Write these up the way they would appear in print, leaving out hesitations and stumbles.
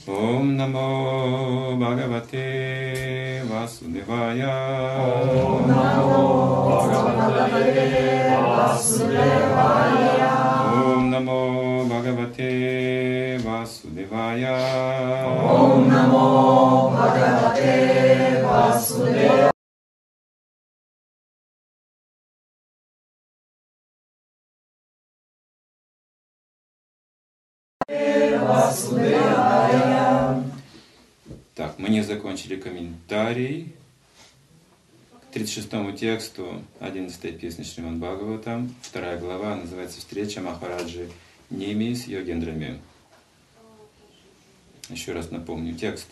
Om Namo Bhagavate Vasudevaya. Om Namo Bhagavate Vasudevaya. Om Namo Bhagavate Vasudevaya. Om Namo Bhagavate Vasudevaya. Так, мы не закончили комментарий к 36-му тексту 11-й песни Шримад Бхагаватам, 2 глава, называется «Встреча Махараджи Ними с йогендрами». Еще раз напомню текст.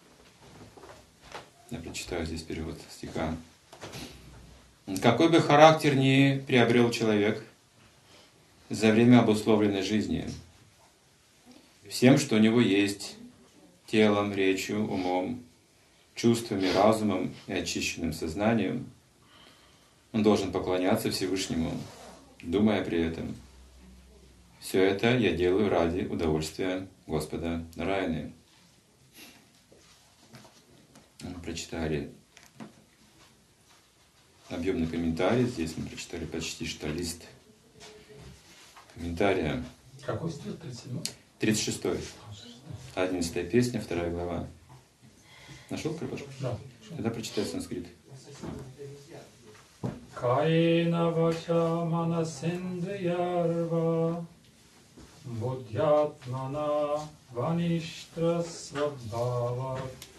Я прочитаю здесь перевод стиха. «Какой бы характер ни приобрел человек за время обусловленной жизни, всем, что у него есть, телом, речью, умом, чувствами, разумом и очищенным сознанием, он должен поклоняться Всевышнему, думая при этом: все это я делаю ради удовольствия Господа Нараяны». Мы прочитали объемный комментарий. Здесь мы прочитали почти что лист комментария. Какой стих? 37? 36-й. 11-я песня, 2 глава. Нашел, Крипашка? Да. Тогда прочитай санскрит. Каена вача манасиндриярва будьятмана ваништра свабхава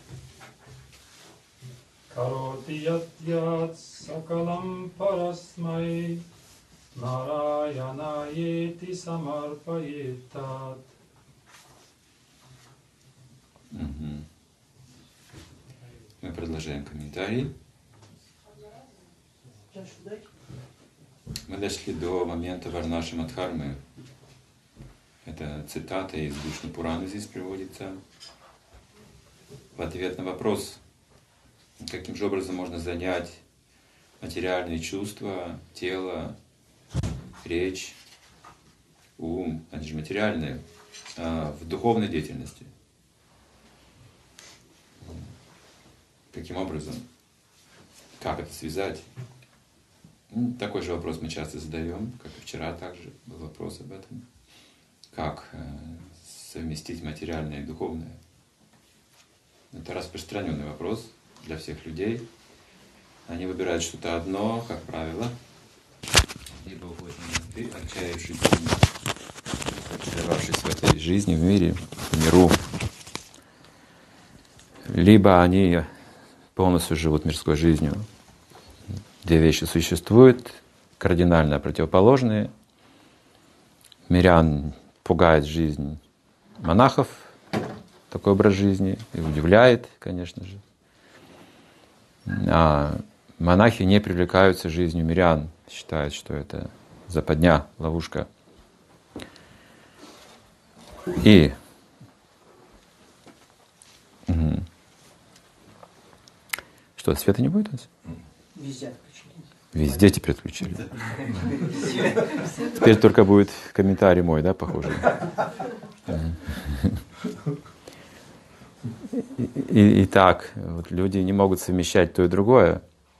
кароти ят сакалам парасмай нараяна ети самарпаетат. Мы продолжаем комментарий. Мы дошли до момента Варнаши Мадхармы. Это цитата из Вишну Пураны здесь приводится. В ответ на вопрос, каким же образом можно занять материальные чувства, тело, речь, ум, они же материальные, в духовной деятельности. Каким образом? Как это связать? Такой же вопрос мы часто задаем, как и вчера также был вопрос об этом. Как совместить материальное и духовное? Это распространенный вопрос для всех людей. Они выбирают что-то одно, как правило, либо уходят на монастырь, отчаявшись, очаровавшись в этой жизни, в мире, в миру, либо они полностью живут мирской жизнью. Две вещи существуют, кардинально противоположные. Мирян пугает жизнь монахов, такой образ жизни, и удивляет, конечно же. А монахи не привлекаются жизнью мирян, считают, что это западня, ловушка. И что, света не будет у нас? Везде отключили. Везде теперь отключили. Теперь только будет комментарий мой, да, похоже? Итак, вот люди не могут совмещать то и другое.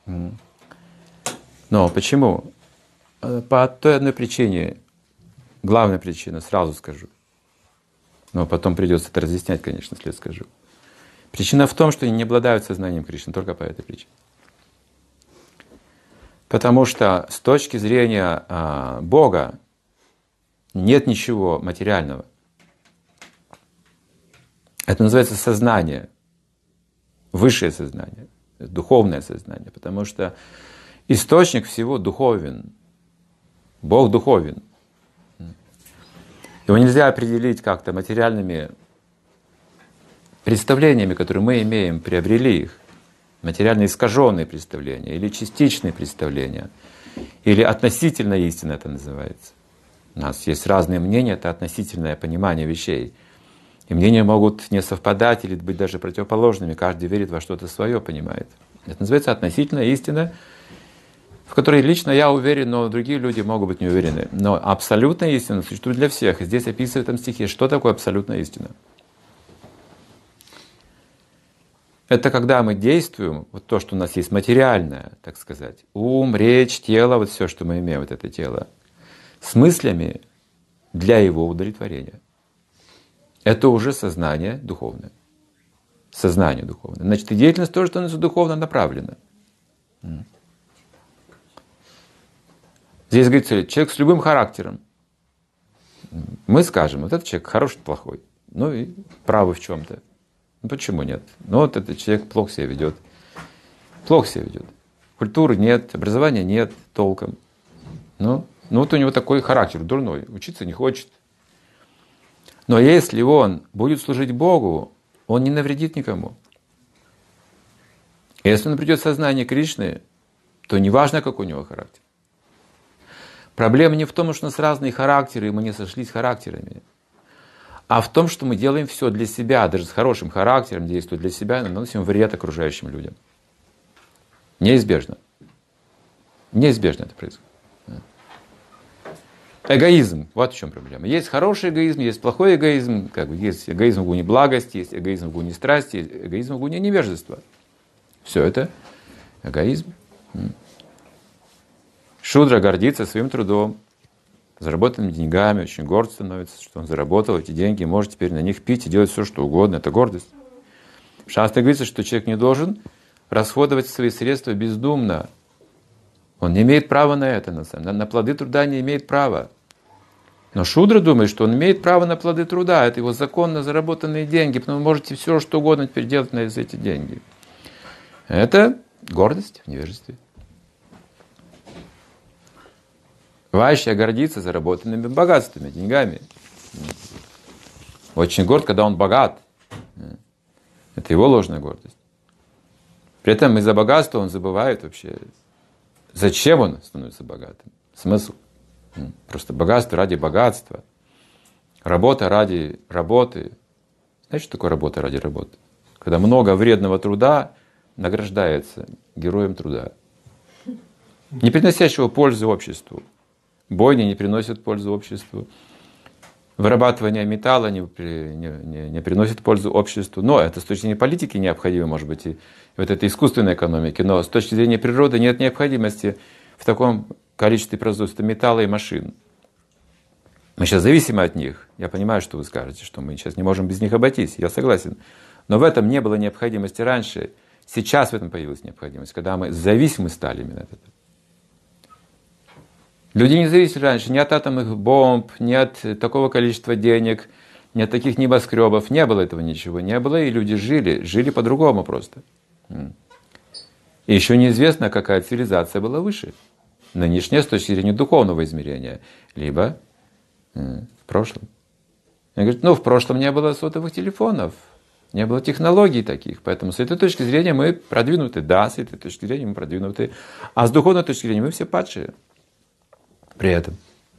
Но почему? По той одной причине, главная причина, сразу скажу. Но потом придется это разъяснять, конечно, если я скажу. Причина в том, что они не обладают сознанием Кришны, только по этой причине. Потому что с точки зрения Бога нет ничего материального. Это называется сознание, высшее сознание, духовное сознание, потому что источник всего духовен, Бог духовен. Его нельзя определить как-то материальными представлениями, которые мы имеем, приобрели их, материально искаженные представления, или частичные представления, или относительная истина это называется. У нас есть разные мнения, это относительное понимание вещей. И мнения могут не совпадать или быть даже противоположными, каждый верит во что-то свое, понимает. Это называется относительная истина, в которой лично я уверен, но другие люди могут быть не уверены. Но абсолютная истина существует для всех. И здесь описывает в этом стихе, что такое абсолютная истина. Это когда мы действуем, вот то, что у нас есть материальное, так сказать, ум, речь, тело, вот все, что мы имеем, вот это тело, с мыслями для его удовлетворения. Это уже сознание духовное. Сознание духовное. Значит, и деятельность тоже становится духовно направлена. Здесь говорится, человек с любым характером. Мы скажем, вот этот человек хороший, плохой. Ну и правый в чем-то. Ну почему нет? Ну вот этот человек плохо себя ведет. Плохо себя ведет. Культуры нет, образования нет толком. Ну вот у него такой характер дурной. Учиться не хочет. Но если он будет служить Богу, он не навредит никому. Если он придет в сознание Кришны, то неважно, какой у него характер. Проблема не в том, что у нас разные характеры, и мы не сошлись характерами, а в том, что мы делаем все для себя, даже с хорошим характером действуя для себя, и наносим вред окружающим людям. Неизбежно. Неизбежно это происходит. Эгоизм. Вот в чем проблема. Есть хороший эгоизм, есть плохой эгоизм. Есть эгоизм в гуне благости, есть эгоизм в гуне страсти, есть эгоизм в гуне невежества. Все это эгоизм. Шудра гордится своим трудом, заработанными деньгами, очень горд становится, что он заработал эти деньги, может теперь на них пить и делать все, что угодно. Это гордость. В Шастре говорится, что человек не должен расходовать свои средства бездумно. Он не имеет права на это, на плоды труда не имеет права. Но Шудра думает, что он имеет право на плоды труда, это его законно заработанные деньги, потому что вы можете все, что угодно теперь делать на эти деньги. Это гордость в невежестве. Вайшья гордится заработанными богатствами, деньгами. Очень горд, когда он богат. Это его ложная гордость. При этом из-за богатства он забывает вообще, зачем он становится богатым. Смысл. Просто богатство ради богатства. Работа ради работы. Знаете, что такое работа ради работы? Когда много вредного труда награждается героем труда, не приносящего пользы обществу. Бойни не приносят пользу обществу. Вырабатывание металла не приносит пользу обществу. Но это с точки зрения политики необходимо, может быть, и вот этой искусственной экономики. Но с точки зрения природы нет необходимости в таком количестве производства металла и машин. Мы сейчас зависимы от них. Я понимаю, что вы скажете, что мы сейчас не можем без них обойтись. Я согласен. Но в этом не было необходимости раньше. Сейчас в этом появилась необходимость, когда мы зависимы стали именно от этого. Люди не зависели раньше ни от атомных бомб, ни от такого количества денег, ни от таких небоскребов. Не было этого ничего, не было, и люди жили по-другому просто. И еще неизвестно, какая цивилизация была выше. Нынешняя с точки зрения духовного измерения, либо в прошлом. Я говорю, в прошлом не было сотовых телефонов, не было технологий таких, поэтому с этой точки зрения мы продвинуты. Да, с этой точки зрения мы продвинуты. А с духовной точки зрения мы все падшие. При этом.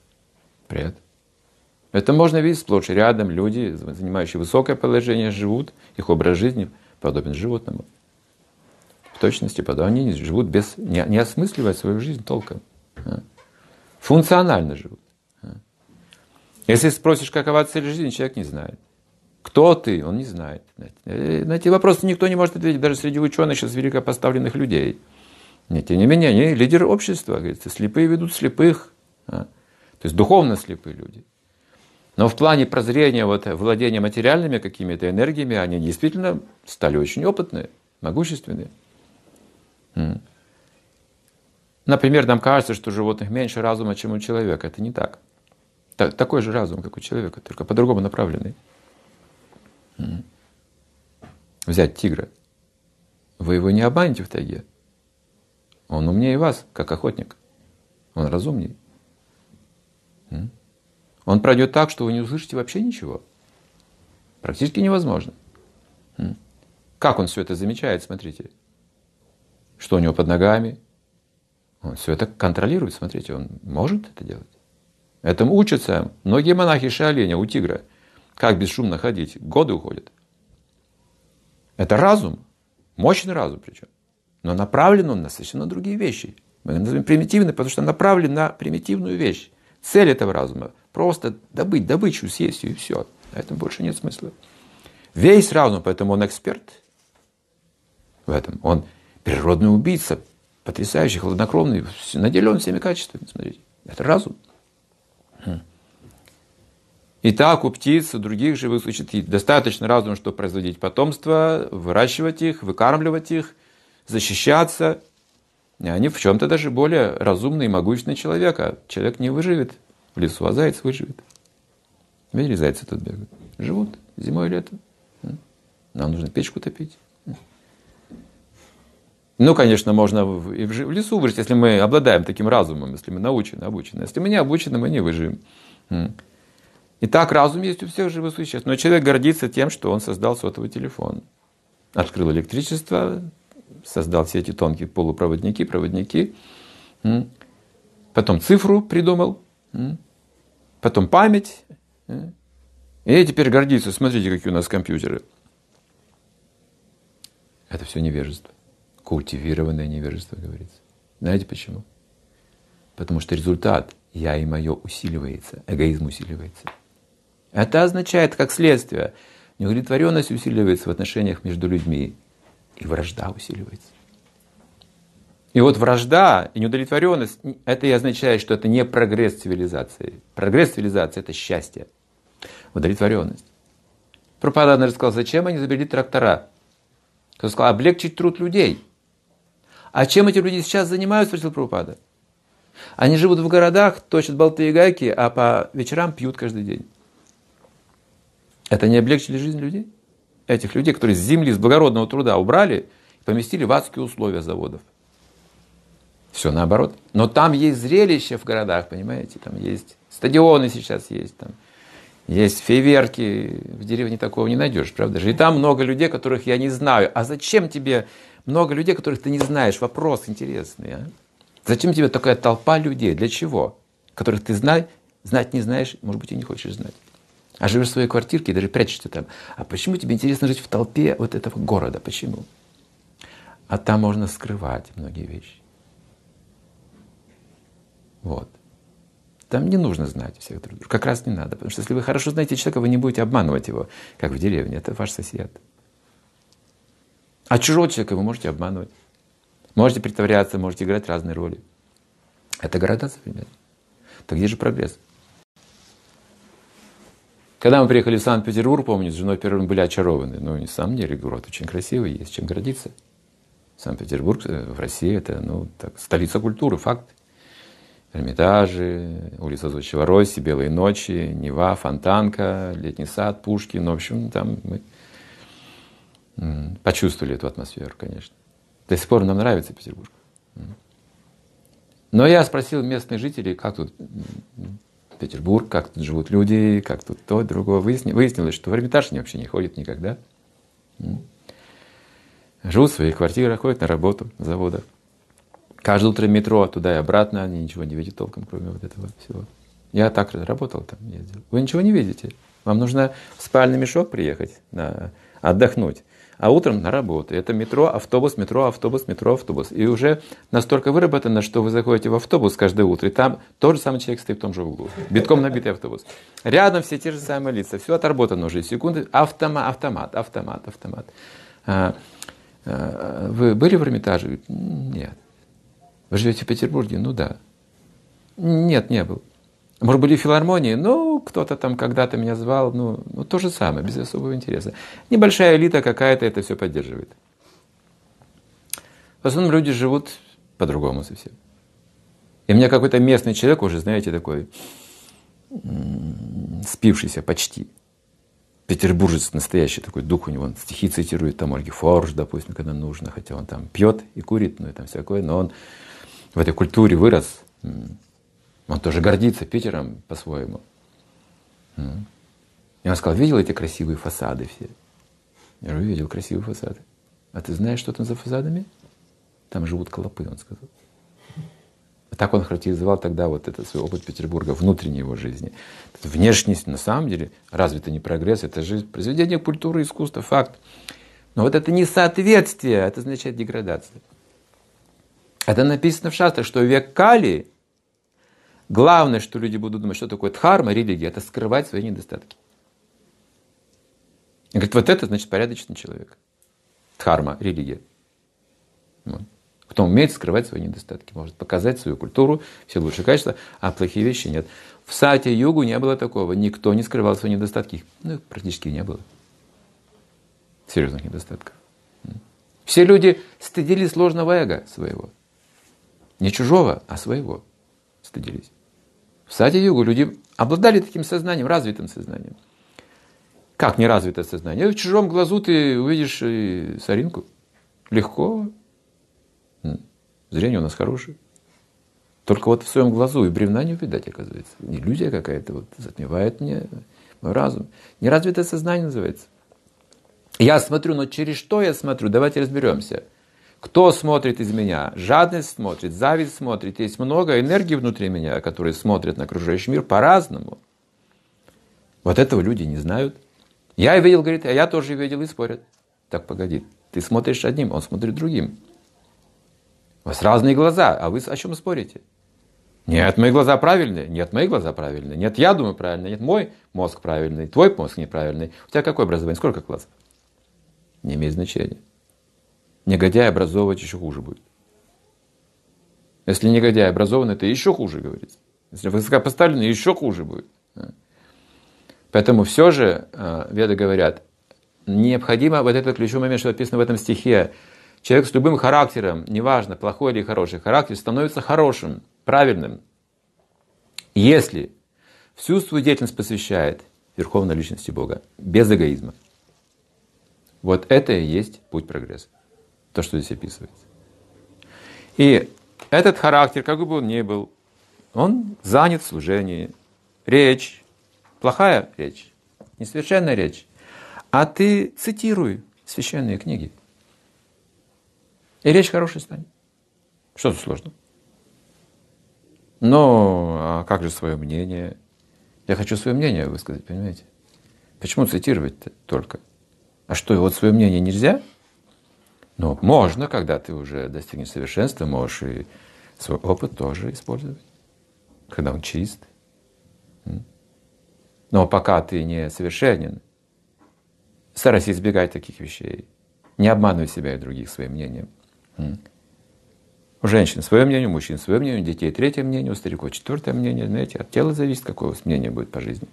Это можно видеть сплошь и рядом. Люди, занимающие высокое положение, живут, их образ жизни подобен животному. В точности, они живут не осмысливая свою жизнь толком. Функционально живут. Если спросишь, какова цель жизни, человек не знает. Кто ты? Он не знает. На эти вопросы никто не может ответить, даже среди ученых, сейчас высокопоставленных людей. Тем не менее, они лидеры общества. Говорится, слепые ведут слепых. То есть духовно слепые люди. Но в плане прозрения, владения материальными какими-то энергиями, они действительно стали очень опытные, могущественные. Например, нам кажется, что у животных меньше разума, чем у человека. Это не так. Такой же разум, как у человека, только по-другому направленный. Взять тигра. Вы его не обманете в тайге. Он умнее вас, как охотник. Он разумнее. Он пройдет так, что вы не услышите вообще ничего. Практически невозможно. Как он все это замечает, смотрите. Что у него под ногами. Он все это контролирует, смотрите, он может это делать. Этому учатся многие монахи шаоленя у тигра. Как бесшумно ходить, годы уходят. Это разум, мощный разум причем. Но направлен он на совершенно другие вещи. Мы его называем примитивный, потому что направлен на примитивную вещь. Цель этого разума – просто добыть добычу, съесть ее и все. На этом больше нет смысла. Весь разум, поэтому он эксперт. в этом. Он природный убийца, потрясающий, хладнокровный, наделен всеми качествами. Смотрите, это разум. И так у птиц, у других живых существ достаточно разума, чтобы производить потомство, выращивать их, выкармливать их, защищаться. И они в чем-то даже более разумный и могущественный человека. Человек не выживет в лесу, а заяц выживет. Видели, зайцы тут бегают. Живут зимой и летом. Нам нужно печку топить. Ну, конечно, можно и в лесу выжить, если мы обладаем таким разумом, если мы научены, обучены. Если мы не обучены, мы не выживем. И так разум есть у всех живых существ. Но человек гордится тем, что он создал сотовый телефон. Открыл электричество, создал все эти тонкие полупроводники, проводники. Потом цифру придумал. Потом память. И теперь гордится. Смотрите, какие у нас компьютеры. Это все невежество. Культивированное невежество, говорится. Знаете почему? Потому что результат «я и мое» усиливается, эгоизм усиливается. Это означает, как следствие, неудовлетворенность усиливается в отношениях между людьми, и вражда усиливается. И вот вражда и неудовлетворенность, это и означает, что это не прогресс цивилизации. Прогресс цивилизации – это счастье, удовлетворенность. Прабхупада однажды сказал, зачем они изобрели трактора? Он сказал, облегчить труд людей. А чем эти люди сейчас занимаются, спросил Прабхупада. Они живут в городах, точат болты и гайки, а по вечерам пьют каждый день. Это не облегчили жизнь людей? Этих людей, которые с земли, с благородного труда убрали и поместили в адские условия заводов. Все наоборот. Но там есть зрелище в городах, понимаете? Там есть стадионы сейчас есть, там есть фейерверки. В деревне такого не найдешь, правда же? И там много людей, которых я не знаю. А зачем тебе много людей, которых ты не знаешь? Вопрос интересный. А? Зачем тебе такая толпа людей? Для чего? Которых ты знать не знаешь, может быть, и не хочешь знать. А живешь в своей квартирке и даже прячешься там. А почему тебе интересно жить в толпе вот этого города? Почему? А там можно скрывать многие вещи. Вот. Там не нужно знать всех друг друга. Как раз не надо. Потому что если вы хорошо знаете человека, вы не будете обманывать его, как в деревне. Это ваш сосед. А чужого человека вы можете обманывать. Можете притворяться, можете играть разные роли. Это города современные. Так где же прогресс? Когда мы приехали в Санкт-Петербург, помню, с женой первым были очарованы. Ну, на самом деле, город очень красивый, есть чем гордиться. Санкт-Петербург в России – это столица культуры, факт. Эрмитажи, улица Зодчего Росси, Белые ночи, Нева, Фонтанка, Летний сад, Пушкин. Ну, в общем, там мы почувствовали эту атмосферу, конечно. До сих пор нам нравится Петербург. Но я спросил местных жителей, как тут Петербург, как тут живут люди, как тут то, другое. Выяснилось, что в Эрмитаж они вообще не ходят никогда. Живут в своих квартирах, ходят на работу, на заводах. Каждое утро метро туда и обратно, они ничего не видят толком, кроме вот этого всего. Я так работал там, ездил. Вы ничего не видите. Вам нужно в спальный мешок приехать, отдохнуть. А утром на работу. Это метро, автобус, метро, автобус, метро, автобус. И уже настолько выработано, что вы заходите в автобус каждое утро, и там тот же самый человек стоит в том же углу. Битком набитый автобус. Рядом все те же самые лица. Все отработано уже. Секунды. Автомат. Вы были в Эрмитаже? Нет. Вы живете в Петербурге? Ну да. Нет, не был. Может, были в филармонии? Ну, кто-то там когда-то меня звал. Ну, то же самое, без особого интереса. Небольшая элита какая-то это все поддерживает. В основном люди живут по-другому совсем. И у меня какой-то местный человек уже, знаете, такой спившийся почти. Петербуржец настоящий такой дух у него. Он стихи цитирует, там Ольги Форш, допустим, когда нужно. Хотя он там пьет и курит, ну и там всякое. Но он в этой культуре вырос. Он тоже гордится Питером по-своему. И он сказал, видел эти красивые фасады все? Я говорю, видел красивые фасады. А ты знаешь, что там за фасадами? Там живут клопы, он сказал. Так он характеризовал тогда вот этот свой опыт Петербурга, внутренней его жизни. Внешность, на самом деле, разве это не прогресс? Это же произведение культуры, искусства, факт. Но вот это несоответствие, это означает деградация. Это написано в шастрах, что в век Кали главное, что люди будут думать, что такое дхарма, религия, это скрывать свои недостатки. И говорит, вот это значит порядочный человек. Дхарма, религия. Вот. Кто умеет скрывать свои недостатки, может показать свою культуру, все лучшие качества, а плохие вещи нет. В Сатья-югу не было такого. Никто не скрывал свои недостатки. Их практически не было. Серьезных недостатков. Все люди стыдились ложного эго своего. Не чужого, а своего стыдились. В Сатья-югу люди обладали таким сознанием, развитым сознанием. Как неразвитое сознание? В чужом глазу ты увидишь соринку. Легко. Зрение у нас хорошее. Только вот в своем глазу и бревна не увидать, оказывается. Иллюзия какая-то вот затмевает мне мой разум. Неразвитое сознание называется. Я смотрю, но через что я смотрю? Давайте разберемся. Кто смотрит из меня? Жадность смотрит, зависть смотрит. Есть много энергии внутри меня, которые смотрят на окружающий мир по-разному. Вот этого люди не знают. Я видел, говорит, а я тоже видел, и спорят. Так, погоди, ты смотришь одним, он смотрит другим. У вас разные глаза, а вы о чем спорите? Нет, мои глаза правильные, нет, мои глаза правильные, нет, я думаю правильно, нет, мой мозг правильный, твой мозг неправильный. У тебя какое образование, сколько классов? Не имеет значения. Негодяй образовывать еще хуже будет. Если негодяй образован, это еще хуже, говорится. Если высокопоставленный, еще хуже будет. Поэтому все же, веды говорят, необходимо вот этот ключевой момент, что написано в этом стихе. Человек с любым характером, неважно, плохой или хороший характер, становится хорошим, правильным, если всю свою деятельность посвящает Верховной Личности Бога, без эгоизма. Вот это и есть путь прогресса. То, что здесь описывается. И этот характер, как бы он ни был, он занят в служении. Речь, плохая речь, несовершенная речь. А ты цитируй священные книги. И речь хорошей станет. Что тут сложно? Ну, а как же свое мнение? Я хочу свое мнение высказать, понимаете? Почему цитировать-то только? А что, вот свое мнение нельзя? Ну, можно, когда ты уже достигнешь совершенства, можешь и свой опыт тоже использовать, когда он чист. Но пока ты не совершенен, старайся избегать таких вещей. Не обманывай себя и других своим мнением. У женщин свое мнение, у мужчин свое мнение, у детей третье мнение, у стариков четвертое мнение. Знаете, от тела зависит, какое у вас мнение будет по жизни.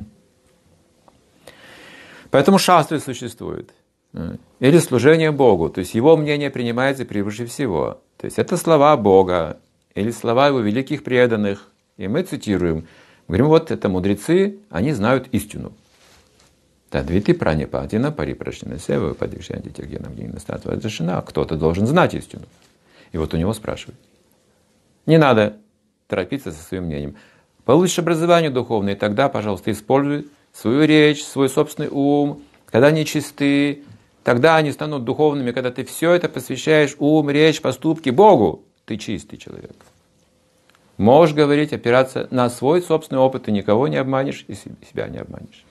Поэтому шастры существуют. Или служение Богу. То есть его мнение принимается превыше всего. То есть это слова Бога или слова его великих преданных. И мы цитируем. Говорим, вот это мудрецы, они знают истину. Тадвити пранипатина парипрашнина сева падишанти тягенам гинастатва зашина. Кто-то должен знать истину. И вот у него спрашивают. Не надо торопиться со своим мнением. Получишь образование духовное, и тогда, пожалуйста, используй свою речь, свой собственный ум. Когда они чисты, тогда они станут духовными. Когда ты все это посвящаешь, ум, речь, поступки Богу, ты чистый человек. Можешь говорить, опираться на свой собственный опыт, ты никого не обманешь и себя не обманешь.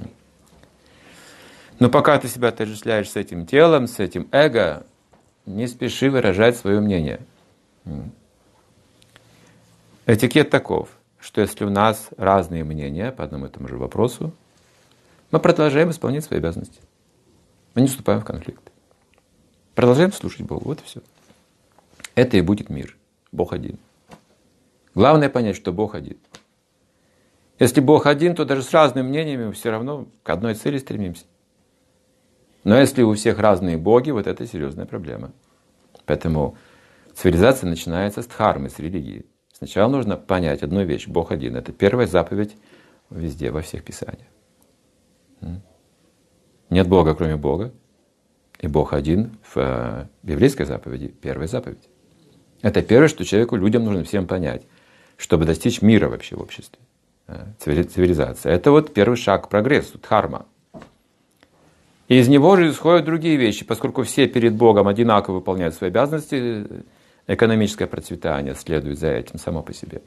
Но пока ты себя отождествляешь с этим телом, с этим эго, не спеши выражать свое мнение. Этикет таков, что если у нас разные мнения по одному и тому же вопросу, мы продолжаем исполнять свои обязанности. Мы не вступаем в конфликт. Продолжаем слушать Богу. Вот и все. Это и будет мир. Бог один. Главное понять, что Бог один. Если Бог один, то даже с разными мнениями мы все равно к одной цели стремимся. Но если у всех разные боги, вот это серьезная проблема. Поэтому цивилизация начинается с дхармы, с религии. Сначала нужно понять одну вещь. Бог один. Это первая заповедь везде, во всех писаниях. Нет Бога, кроме Бога. И Бог один в еврейской заповеди. Первая заповедь. Это первое, что человеку, людям нужно всем понять, чтобы достичь мира вообще в обществе. Цивилизация. Это вот первый шаг к прогрессу, дхарма. И из него же исходят другие вещи, поскольку все перед Богом одинаково выполняют свои обязанности, экономическое процветание следует за этим само по себе.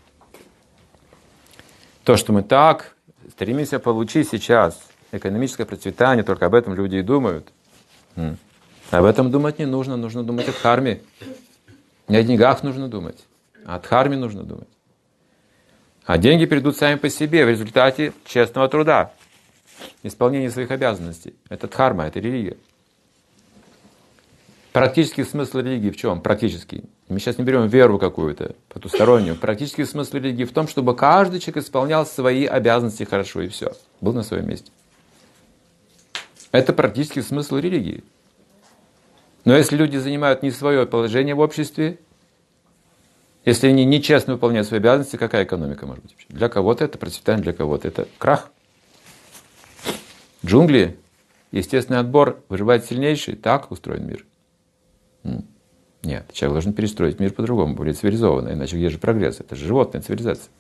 То, что мы так стремимся получить сейчас, экономическое процветание, только об этом люди и думают. Об этом думать не нужно, нужно думать о дхарме. Не о деньгах нужно думать, а о дхарме нужно думать. А деньги придут сами по себе в результате честного труда. Исполнение своих обязанностей. Это дхарма, это религия. Практический смысл религии в чем? Практический. Мы сейчас не берем веру какую-то потустороннюю. Практический смысл религии в том, чтобы каждый человек исполнял свои обязанности хорошо и все. Был на своем месте. Это практический смысл религии. Но если люди занимают не свое положение в обществе, если они нечестно выполняют свои обязанности, какая экономика может быть? Для кого-то это процветание, для кого-то это крах. Джунгли, естественный отбор, выживает сильнейший. Так устроен мир. Нет, человек должен перестроить мир по-другому, более цивилизованно. Иначе где же прогресс? Это же животная цивилизация.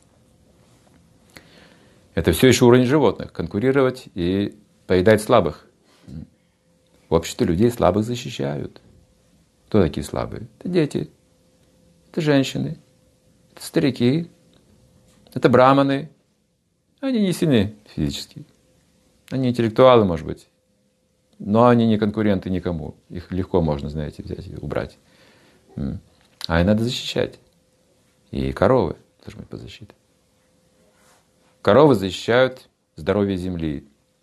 Это все еще уровень животных. Конкурировать и поедать слабых. В обществе людей слабых защищают. Кто такие слабые? Это дети, это женщины, это старики, это браманы. Они не сильны физически. Они интеллектуалы, может быть. Но они не конкуренты никому. Их легко можно, знаете, взять и убрать. А их надо защищать. И коровы должны быть под защитой. Коровы защищают здоровье земли.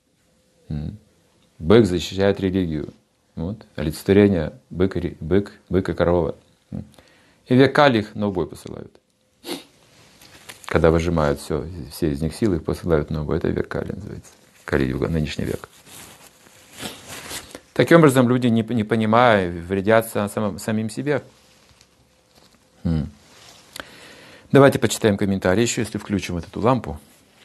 Бык защищает религию. Вот. Олицетворение бык и корова. И векали их на убой посылают. Когда выжимают все из них силы, их посылают на убой. Это векали называется. Кали-юга, нынешний век. Таким образом, люди, не понимая, вредят самим себе. Давайте почитаем комментарии еще, если включим вот эту лампу.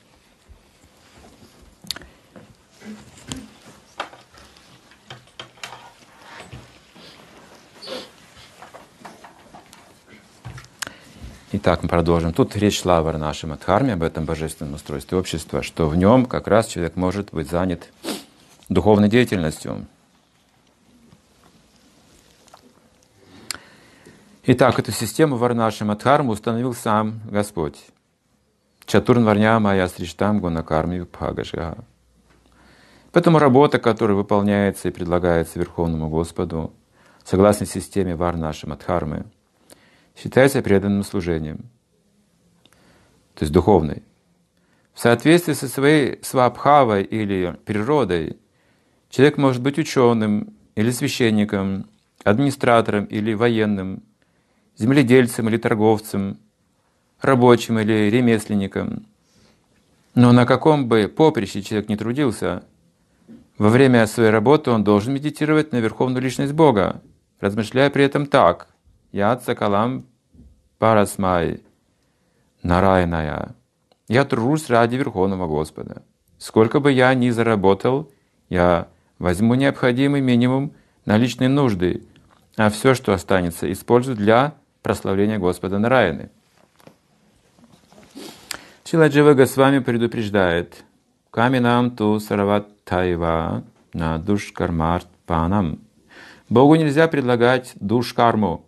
Итак, мы продолжим. Тут речь шла о Варнашем Адхарме, об этом божественном устройстве общества, что в нем как раз человек может быть занят духовной деятельностью. Итак, эту систему Варнашем Адхарму установил сам Господь. Чатурн Варня Майя Сриштам Гунакарми Бхагашиха. Поэтому работа, которая выполняется и предлагается Верховному Господу, согласно системе Варнашем Адхармы, считается преданным служением, то есть духовной. В соответствии со своей свабхавой или природой, человек может быть ученым или священником, администратором или военным, земледельцем или торговцем, рабочим или ремесленником. Но на каком бы поприще человек ни трудился, во время своей работы он должен медитировать на Верховную Личность Бога, размышляя при этом так: «Яд сакалам парасмай нарайная». Я тружусь ради Верховного Господа. Сколько бы я ни заработал, я возьму необходимый минимум на личные нужды, а все, что останется, использую для прославления Господа Нараяны. Шрила Джива Госвами предупреждает: «Каминам ту сараваттайва на душкармарт панам». Богу нельзя предлагать душкарму,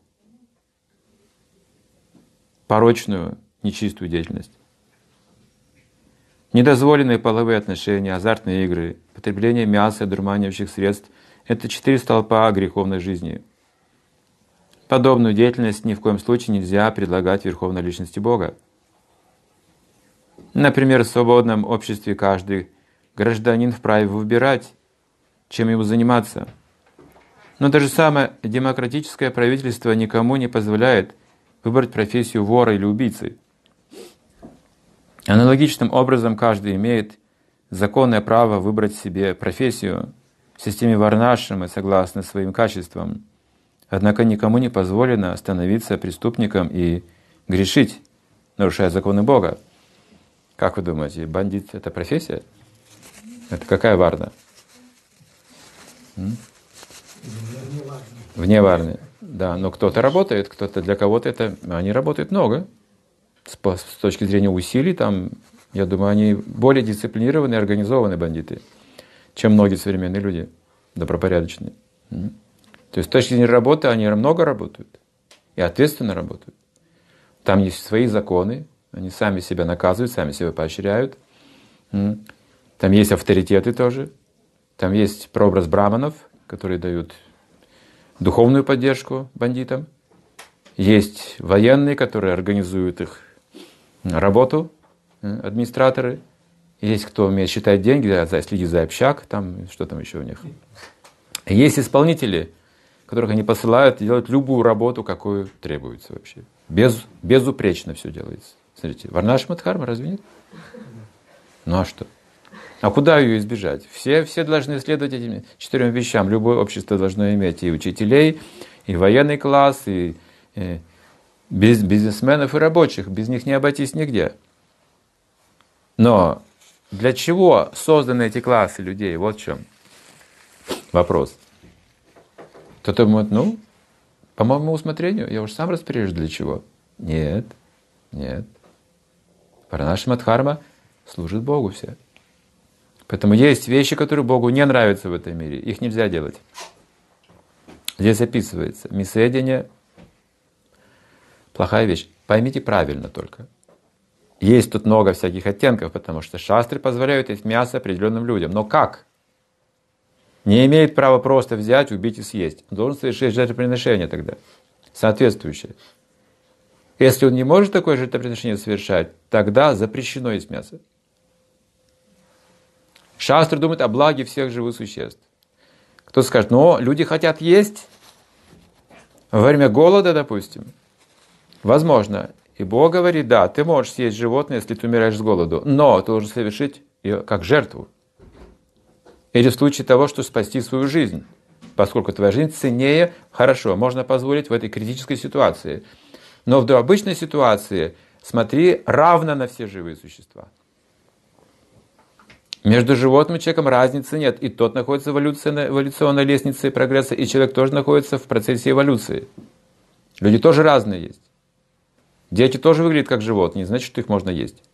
порочную, нечистую деятельность. Недозволенные половые отношения, азартные игры, потребление мяса и одурманивающих средств — это 4 столпа греховной жизни. Подобную деятельность ни в коем случае нельзя предлагать Верховной Личности Бога. Например, в свободном обществе каждый гражданин вправе выбирать, чем ему заниматься. Но даже самое демократическое правительство никому не позволяет выбрать профессию вора или убийцы. Аналогичным образом каждый имеет законное право выбрать себе профессию в системе Варнашрама согласно своим качествам. Однако никому не позволено становиться преступником и грешить, нарушая законы Бога. Как вы думаете, бандит — это профессия? Это какая варна? Вне варны. Да, но кто-то работает, кто-то для кого-то это... Они работают много. С точки зрения усилий, там, я думаю, они более дисциплинированные, организованные бандиты, чем многие современные люди, добропорядочные. То есть с точки зрения работы они много работают и ответственно работают. Там есть свои законы, они сами себя наказывают, сами себя поощряют. Там есть авторитеты тоже. Там есть прообраз браманов, которые дают духовную поддержку бандитам. Есть военные, которые организуют их работу, администраторы. Есть кто умеет считать деньги, следить за общак, там, что там еще у них. Есть исполнители, которых они посылают делать любую работу, какую требуется вообще. Безупречно все делается. Смотрите, Варнашрама Дхарма разве нет? Ну а что? А куда ее избежать? Все должны следовать этим 4 вещам. Любое общество должно иметь и учителей, и военный класс, и бизнесменов и рабочих. Без них не обойтись нигде. Но для чего созданы эти классы людей? Вот в чем вопрос. Кто-то думает, по моему усмотрению, я уж сам распоряжусь для чего. Нет. Варнашрама Дхарма служит Богу все. Поэтому есть вещи, которые Богу не нравятся в этом мире. Их нельзя делать. Здесь описывается мясоедение — плохая вещь. Поймите правильно только. Есть тут много всяких оттенков, потому что шастры позволяют есть мясо определенным людям. Но как? Не имеет права просто взять, убить и съесть. Он должен совершить жертвоприношение тогда, соответствующее. Если он не может такое жертвоприношение совершать, тогда запрещено есть мясо. Шастры думают о благе всех живых существ. Кто скажет, люди хотят есть во время голода, допустим. Возможно. И Бог говорит, да, ты можешь съесть животное, если ты умираешь с голоду, но ты должен совершить ее как жертву. Или в случае того, что спасти свою жизнь. Поскольку твоя жизнь ценнее, хорошо, можно позволить в этой критической ситуации. Но в обычной ситуации смотри равно на все живые существа. Между животным и человеком разницы нет. И тот находится в эволюционной лестнице прогресса, и человек тоже находится в процессе эволюции. Люди тоже разные есть. Дети тоже выглядят как животные, не значит, что их можно есть.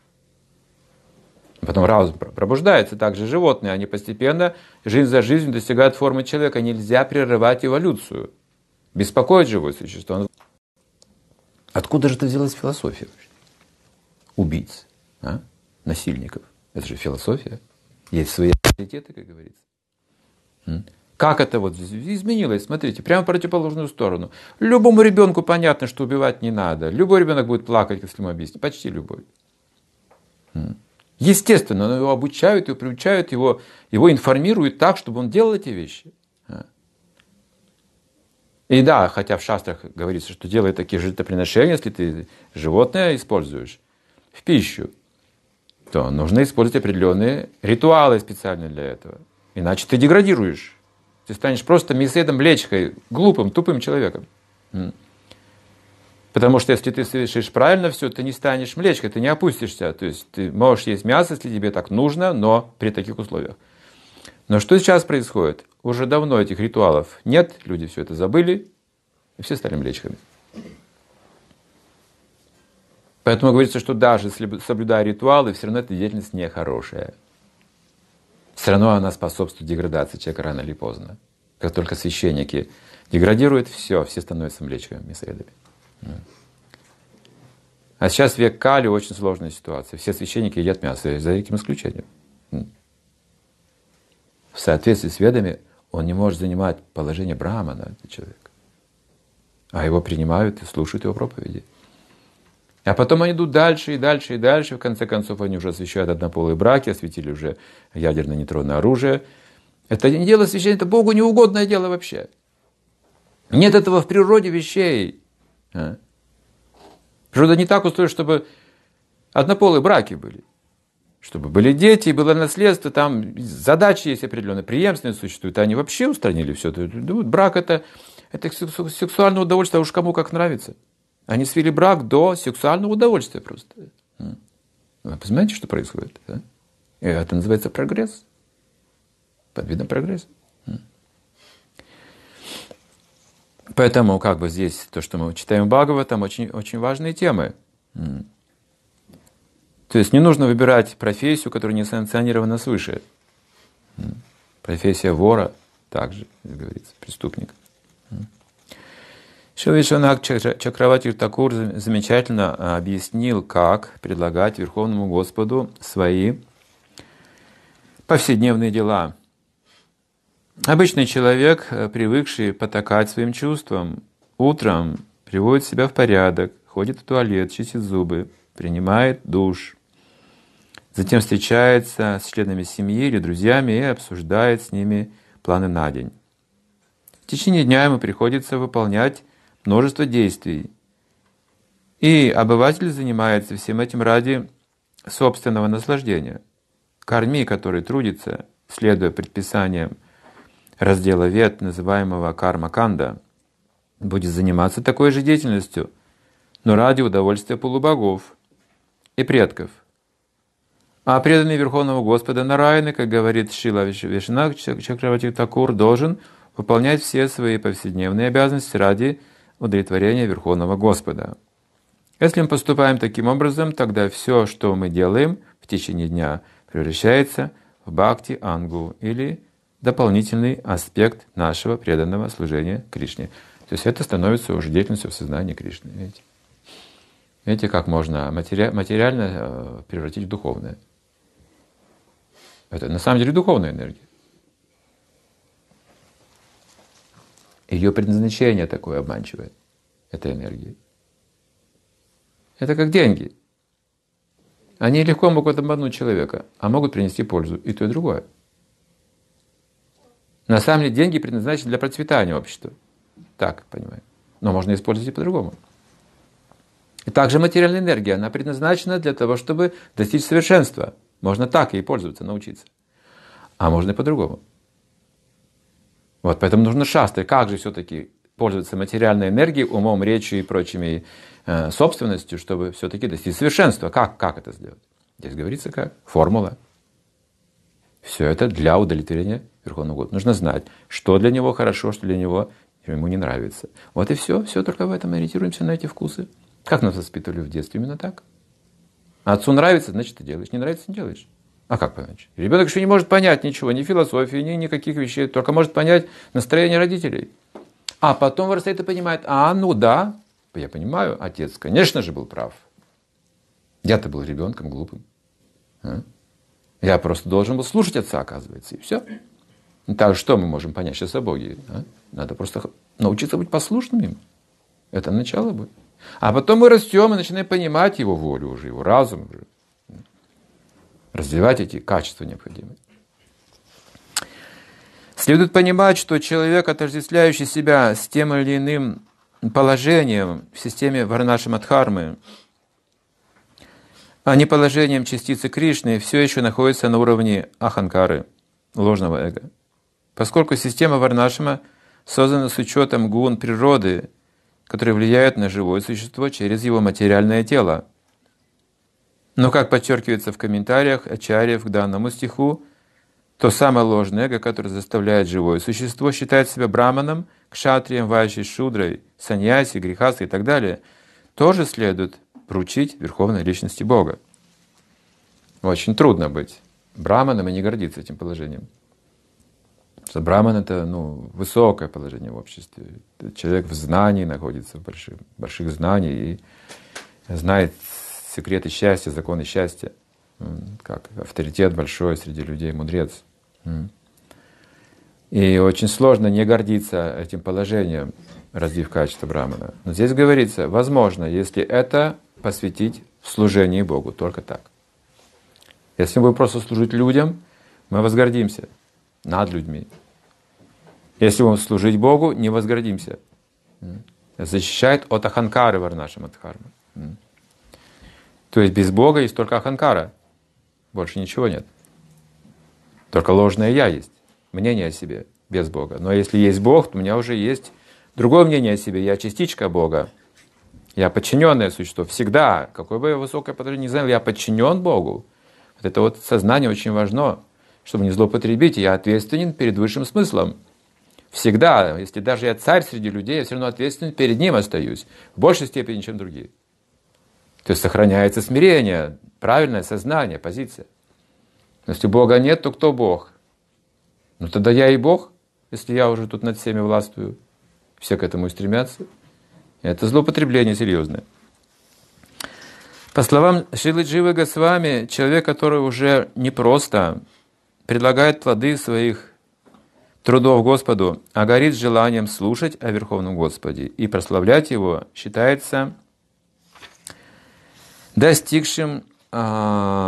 Потом разум пробуждается, также животные. Они постепенно, жизнь за жизнью, достигают формы человека. Нельзя прерывать эволюцию. Беспокоит живое существо. Откуда же это взялась философия? Убийц, насильников. Это же философия. Есть свои авторитеты, как говорится. Как это изменилось? Смотрите, прямо в противоположную сторону. Любому ребенку понятно, что убивать не надо. Любой ребенок будет плакать, если ему объяснить. Почти любой. Естественно, но его обучают, его приучают, его информируют так, чтобы он делал эти вещи. И да, хотя в шастрах говорится, что делай такие жертвоприношения, если ты животное используешь в пищу, то нужно использовать определенные ритуалы специально для этого. Иначе ты деградируешь. Ты станешь просто мясоедом, млечкой, глупым, тупым человеком. Потому что если ты совершишь правильно все, ты не станешь млечкой, ты не опустишься. То есть ты можешь есть мясо, если тебе так нужно, но при таких условиях. Но что сейчас происходит? Уже давно этих ритуалов нет, люди все это забыли, и все стали млечками. Поэтому говорится, что даже соблюдая ритуалы, все равно эта деятельность нехорошая. Все равно она способствует деградации человека рано или поздно. Как только священники деградируют, все становятся млечками, мясоедами. А сейчас век Кали, очень сложная ситуация. Все священники едят мясо, за этим исключением. В соответствии с ведами он не может занимать положение брамана, этот человек. А его принимают и слушают его проповеди. А потом они идут дальше и дальше и дальше. В конце концов, они уже освящают однополые браки, осветили уже ядерное нейтронное оружие. Это не дело священника, это Богу неугодное дело вообще. Нет этого в природе вещей. Природа не так устроена, чтобы однополые браки были. Чтобы были дети, было наследство, там задачи есть определенные, преемственность существует. Они вообще устранили все это. Брак это сексуальное удовольствие, а уж кому как нравится. Они свели брак до сексуального удовольствия просто. Вы понимаете, что происходит? Да? И это называется прогресс. Под видом прогресса. Поэтому здесь то, что мы читаем в Бхагаватам, очень, очень важные темы. То есть не нужно выбирать профессию, которая не санкционирована свыше. Профессия вора также, как говорится, преступник. Шрила Вишванатх Чакраварти Такур замечательно объяснил, как предлагать Верховному Господу свои повседневные дела. Обычный человек, привыкший потакать своим чувствам, утром приводит себя в порядок, ходит в туалет, чистит зубы, принимает душ, затем встречается с членами семьи или друзьями и обсуждает с ними планы на день. течение дня ему приходится выполнять множество действий. И обыватель занимается всем этим ради собственного наслаждения. Карми, который трудится, следуя предписаниям раздела Вед, называемого карма-канда, будет заниматься такой же деятельностью, но ради удовольствия полубогов и предков. А преданный Верховного Господа Нараяны, как говорит Шрила Вишванатх Чакраварти Такур, должен выполнять все свои повседневные обязанности ради удовлетворения Верховного Господа. Если мы поступаем таким образом, тогда все, что мы делаем в течение дня, превращается в бхакти-ангу, или дополнительный аспект нашего преданного служения Кришне. То есть это становится уже деятельностью в сознании Кришны. Видите, как можно материально превратить в духовное. Это на самом деле духовная энергия. Ее предназначение такое обманчивое, этой энергии. Это как деньги. Они легко могут обмануть человека, а могут принести пользу и то, и другое. На самом деле деньги предназначены для процветания общества. Так, понимаю. Но можно использовать и по-другому. И также материальная энергия, она предназначена для того, чтобы достичь совершенства. Можно так ей пользоваться, научиться. А можно и по-другому. Вот, поэтому нужно шастры. Как же все-таки пользоваться материальной энергией, умом, речью и прочими собственностью, чтобы все-таки достичь совершенства. Как это сделать? Здесь говорится как формула. Все это для удовлетворения Верховного Господа. Нужно знать, что для него хорошо, что для него ему не нравится. Вот и все. Все только в этом ориентируемся на эти вкусы. Как нас воспитывали в детстве? Именно так. Отцу нравится, значит, ты делаешь. Не нравится, не делаешь. А как понять? Ребенок еще не может понять ничего, ни философии, ни никаких вещей, только может понять настроение родителей. А потом вырастает и понимает, ну да, я понимаю, отец, конечно же, был прав. Я-то был ребенком глупым. Я просто должен был слушать отца, оказывается, и все. Так что мы можем понять сейчас о Боге? Надо просто научиться быть послушным им. Это начало будет. А потом мы растем и начинаем понимать его волю уже, его разум уже. Развивать эти качества необходимые. Следует понимать, что человек, отождествляющий себя с тем или иным положением в системе Варнашамадхармы, а не положением частицы Кришны, все еще находится на уровне аханкары, ложного эго. Поскольку система Варнашама создана с учетом гун природы, которые влияют на живое существо через его материальное тело. Но, как подчеркивается в комментариях ачарьев к данному стиху, то самое ложное эго, которое заставляет живое существо считать себя браманом, кшатрием, вайшей, шудрой, саньяси, грехастой и так далее, тоже следует поручить Верховной Личности Бога. Очень трудно быть браманом и не гордиться этим положением. Потому что браман — это высокое положение в обществе. Человек в знании находится, в больших знаний, и знает секреты счастья, законы счастья. Как авторитет большой среди людей, мудрец. И очень сложно не гордиться этим положением, развив качество брамана. Но здесь говорится, возможно, если это посвятить в служении Богу, только так. Если мы будем просто служить людям, мы возгордимся над людьми. Если будем служить Богу, не возгордимся. Защищает от аханкары Варнашамадхармы. То есть без Бога есть только аханкара. Больше ничего нет. Только ложное «я» есть. Мнение о себе без Бога. Но если есть Бог, то у меня уже есть другое мнение о себе. Я частичка Бога. Я подчиненное существо. Всегда, какое бы я высокое положение ни занял, я подчинен Богу. Вот это вот сознание очень важно, чтобы не злоупотребить. Я ответственен перед высшим смыслом. Всегда, если даже я царь среди людей, я все равно ответственен перед ним остаюсь. В большей степени, чем другие. То есть сохраняется смирение, правильное сознание, позиция. Но если Бога нет, то кто Бог? Тогда я и Бог, если я уже тут над всеми властвую. Все к этому и стремятся. Это злоупотребление серьезное. По словам Шрилы Дживы Госвами, человек, который уже не просто предлагает плоды своих трудов Господу, а горит желанием слушать о Верховном Господе и прославлять Его, считается достигшим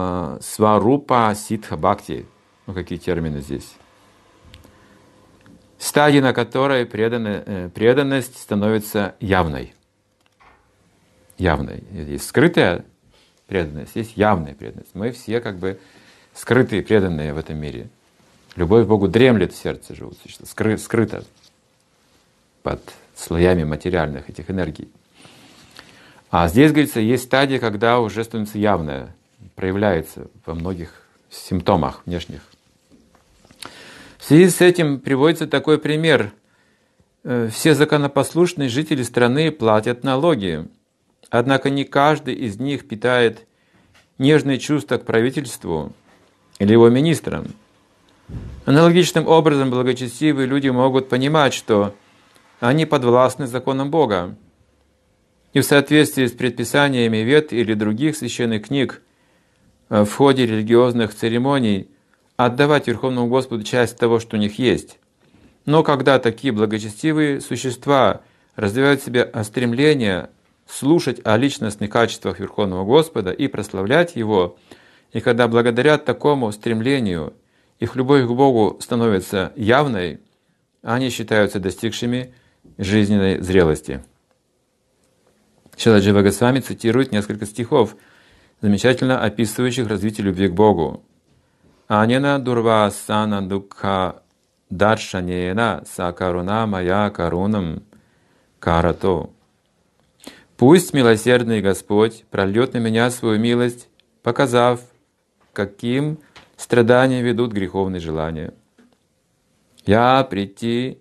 сварупа ситха бхакти. Какие термины здесь? стадия, на которой преданность становится явной. Явной. Есть скрытая преданность, есть явная преданность. Мы все как бы скрытые преданные в этом мире. Любовь к Богу дремлет в сердце живут, скрыта под слоями материальных этих энергий. А здесь, говорится, есть стадия, когда уже становится явная, проявляется во многих симптомах внешних. В связи с этим приводится такой пример. Все законопослушные жители страны платят налоги, однако не каждый из них питает нежные чувства к правительству или его министрам. Аналогичным образом благочестивые люди могут понимать, что они подвластны законам Бога, и в соответствии с предписаниями Вед или других священных книг в ходе религиозных церемоний отдавать Верховному Господу часть того, что у них есть. Но когда такие благочестивые существа развивают в себе стремление слушать о личностных качествах Верховного Господа и прославлять Его, и когда благодаря такому стремлению их любовь к Богу становится явной, они считаются достигшими жизненной зрелости. Шрила Джива Госвами цитирует несколько стихов, замечательно описывающих развитие любви к Богу. «Анена дурва сана дукха даршанена сакаруна мая карунам карато». «Пусть милосердный Господь прольет на меня свою милость, показав, каким страданиям ведут греховные желания. Я прийти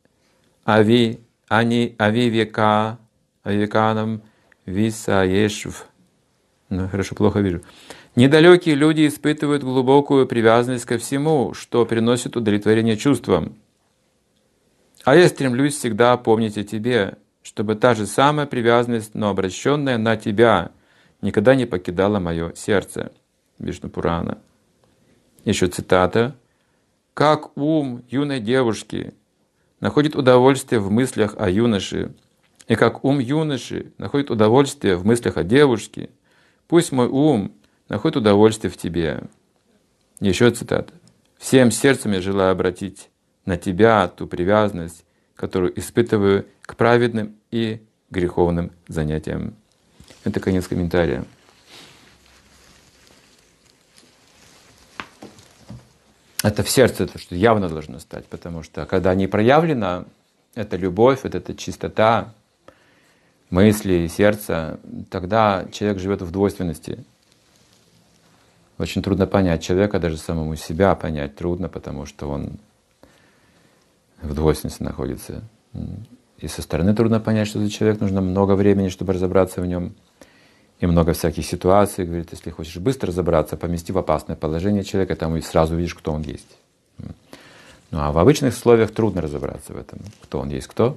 авивеканам висаешв». Хорошо, плохо вижу. «Недалекие люди испытывают глубокую привязанность ко всему, что приносит удовлетворение чувствам. А я стремлюсь всегда помнить о тебе, чтобы та же самая привязанность, но обращенная на тебя, никогда не покидала мое сердце». Вишну Пурана. Еще цитата. «Как ум юной девушки находит удовольствие в мыслях о юноше, и как ум юноши находит удовольствие в мыслях о девушке, пусть мой ум находит удовольствие в тебе». Еще цитата. «Всем сердцем я желаю обратить на тебя ту привязанность, которую испытываю к праведным и греховным занятиям». Это конец комментария. Это в сердце, это что явно должно стать, потому что когда не проявлена эта любовь, вот эта чистота мысли, сердца, тогда человек живет в двойственности. Очень трудно понять человека, даже самому себя понять трудно, потому что он в двойственности находится. И со стороны трудно понять, что за человек, нужно много времени, чтобы разобраться в нем. И много всяких ситуаций. Говорит, если хочешь быстро разобраться, помести в опасное положение человека, там и сразу видишь, кто он есть. Ну а в обычных условиях трудно разобраться в этом, кто он есть, кто.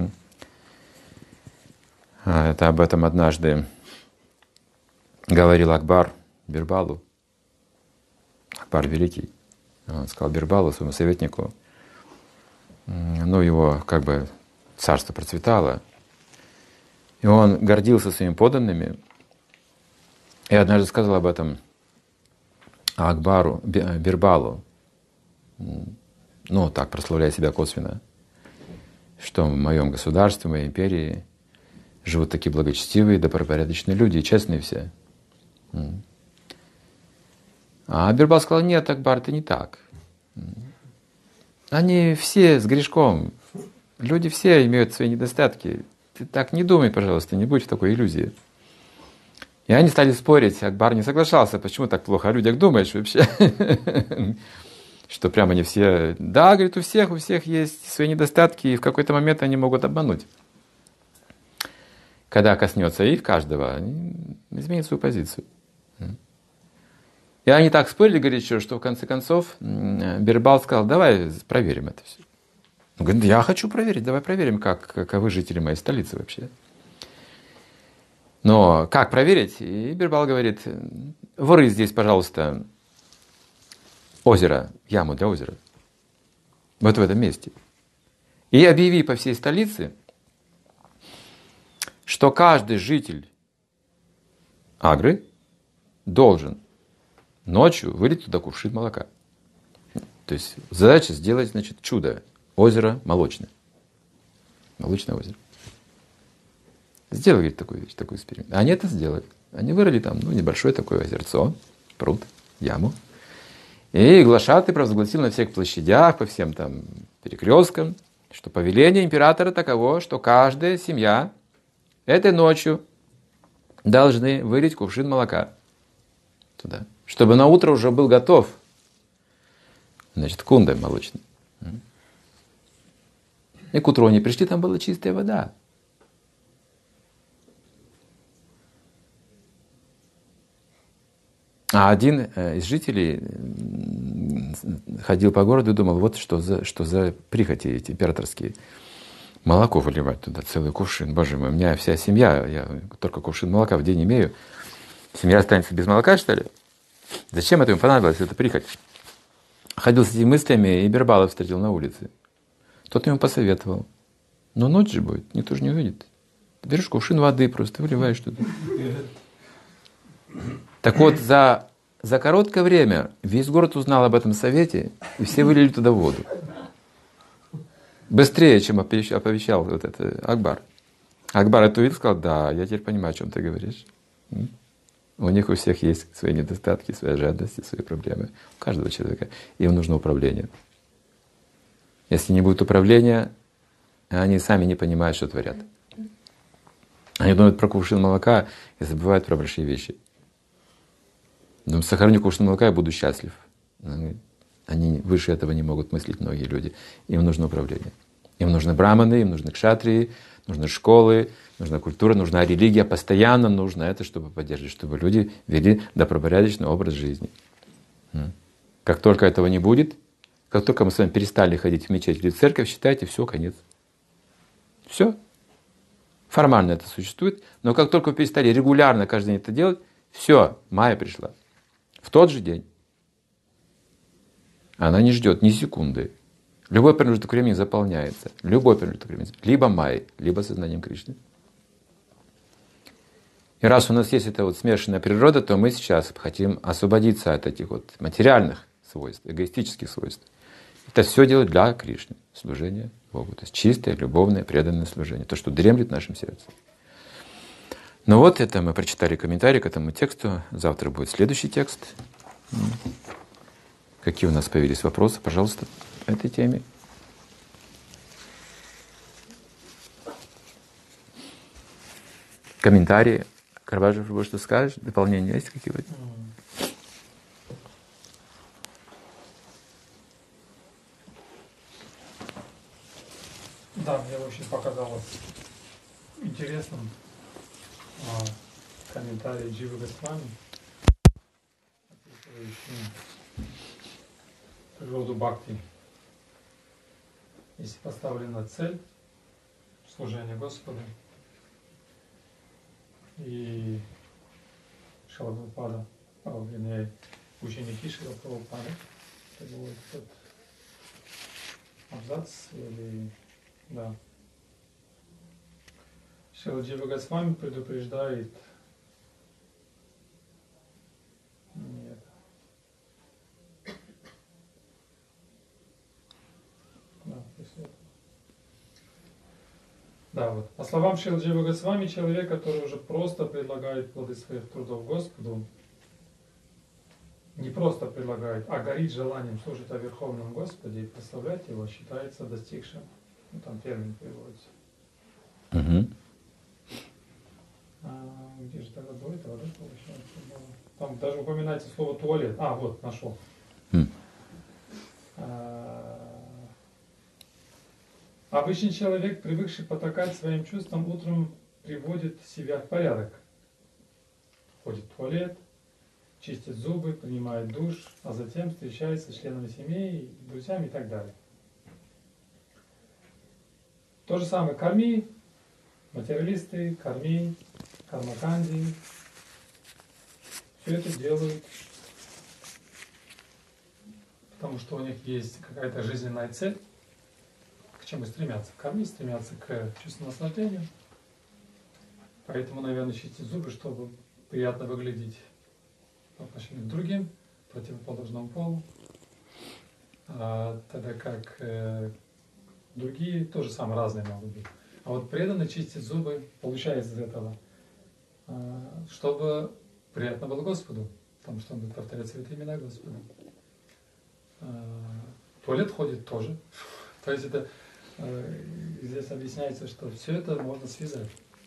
Это об этом однажды говорил Акбар Бирбалу. Акбар Великий. Он сказал Бирбалу, своему советнику, ну его как бы царство процветало, и он гордился своими подданными, и однажды сказал об этом Акбару, Бирбалу, ну так прославляя себя косвенно, что в моем государстве, в моей империи живут такие благочестивые, добропорядочные люди, и честные все. А Бирбал сказал: нет, Акбар, это не так. Они все с грешком. Люди все имеют свои недостатки. Ты так не думай, пожалуйста, не будь в такой иллюзии. И они стали спорить. Акбар не соглашался. Почему так плохо о людях думаешь вообще? Что прямо не все... Да, говорит, у всех есть свои недостатки, и в какой-то момент они могут обмануть. Когда коснется их каждого, они изменят свою позицию. И они так спорили горячо, что в конце концов Бирбал сказал: давай проверим это все. Он говорит: я хочу проверить, давай проверим, каковы жители моей столицы вообще. Но как проверить? И Бирбал говорит: вырый здесь, пожалуйста, озеро, яму для озера. Вот в этом месте. И объяви по всей столице, что каждый житель Агры должен ночью вылить туда кувшин молока. То есть задача сделать, значит, чудо, озеро молочное. Молочное озеро. Сделай, говорит, такую вещь, такой эксперимент. Они это сделали. Они вырыли там, небольшое такое озерцо, пруд, яму. И глашатый провозгласил на всех площадях, по всем там перекресткам, что повеление императора таково, что каждая семья этой ночью должны вылить кувшин молока туда, чтобы на утро уже был готов, значит, кунда молочный. И к утру они пришли, там была чистая вода. А один из жителей ходил по городу и думал, вот что за прихоти эти императорские. Молоко выливать туда, целый кувшин. Боже мой, у меня вся семья, я только кувшин молока в день имею. Семья останется без молока, что ли? Зачем это им понадобилось, эта прихоть? Ходил с этими мыслями, и Бирбала встретил на улице. Тот ему посоветовал. Но ночь же будет, никто же не увидит. Берешь кувшин воды просто, выливаешь туда. Так вот, за короткое время весь город узнал об этом совете, и все вылили туда воду. Быстрее, чем оповещал вот это Акбар. Акбар это увидел, сказал, да, я теперь понимаю, о чем ты говоришь. У них у всех есть свои недостатки, свои жадности, свои проблемы. У каждого человека. Им нужно управление. Если не будет управления, они сами не понимают, что творят. Они думают про кувшин молока и забывают про большие вещи. Думаю, сохраню кувшин молока, я буду счастлив. Они выше этого не могут мыслить многие люди. Им нужно управление. Им нужны браманы, им нужны кшатрии, нужны школы, нужна культура, нужна религия. Постоянно нужно это, чтобы поддерживать, чтобы люди вели добропорядочный образ жизни. Как только этого не будет, как только мы с вами перестали ходить в мечеть или в церковь, считайте, все, конец. Все. Формально это существует, но как только вы перестали регулярно каждый день это делать, все, майя пришла. В тот же день. Она не ждет ни секунды. Любой промежуток времени заполняется. Любой промежуток времени. Либо майей, либо сознанием Кришны. И раз у нас есть эта вот смешанная природа, то мы сейчас хотим освободиться от этих вот материальных свойств, эгоистических свойств. Это все делать для Кришны, служение Богу. То есть чистое, любовное, преданное служение. То, что дремлет в нашем сердце. Ну вот это мы прочитали комментарий к этому тексту. Завтра будет следующий текст. Какие у нас появились вопросы, пожалуйста, по этой теме? Комментарии. Карваджев, вы что скажешь? Дополнения есть какие-то? Да, мне очень показалось интересным комментарий Дживы Госвами, описывающий природу бхакти. Если поставлена цель служения Господу, и Шрила Прабхупада, вернее, ученики Шрила Прабхупады, это будет тот абзац, или, да. Шрила Джива Госвами предупреждает, нет, да, после этого. Да, вот. По словам Шрилы Дживы Госвами, человек, который уже просто предлагает плоды своих трудов Господу, не просто предлагает, а горит желанием служить о Верховном Господе и прославлять Его, считается достигшим. Там термин приводится. Где же тогда до этого, да, получается, было? Там даже упоминается слово туалет. Вот, нашел. Обычный человек, привыкший потакать своим чувствам, утром приводит себя в порядок. Ходит в туалет, чистит зубы, принимает душ, а затем встречается с членами семьи, друзьями и так далее. То же самое карми, материалисты, карми, кармаканди. Все это делают, потому что у них есть какая-то жизненная цель. К чему стремятся? Карми стремятся к чувственному наслаждению. Поэтому, наверное, чистить зубы, чтобы приятно выглядеть по отношению к другим, противоположному полу. Тогда как Другие тоже самые разные могут быть. А вот преданный чистит зубы, получается из этого, чтобы приятно было Господу, потому что он будет повторять святые имена Господа. В туалет ходит тоже. То есть это здесь объясняется, что все это можно связать.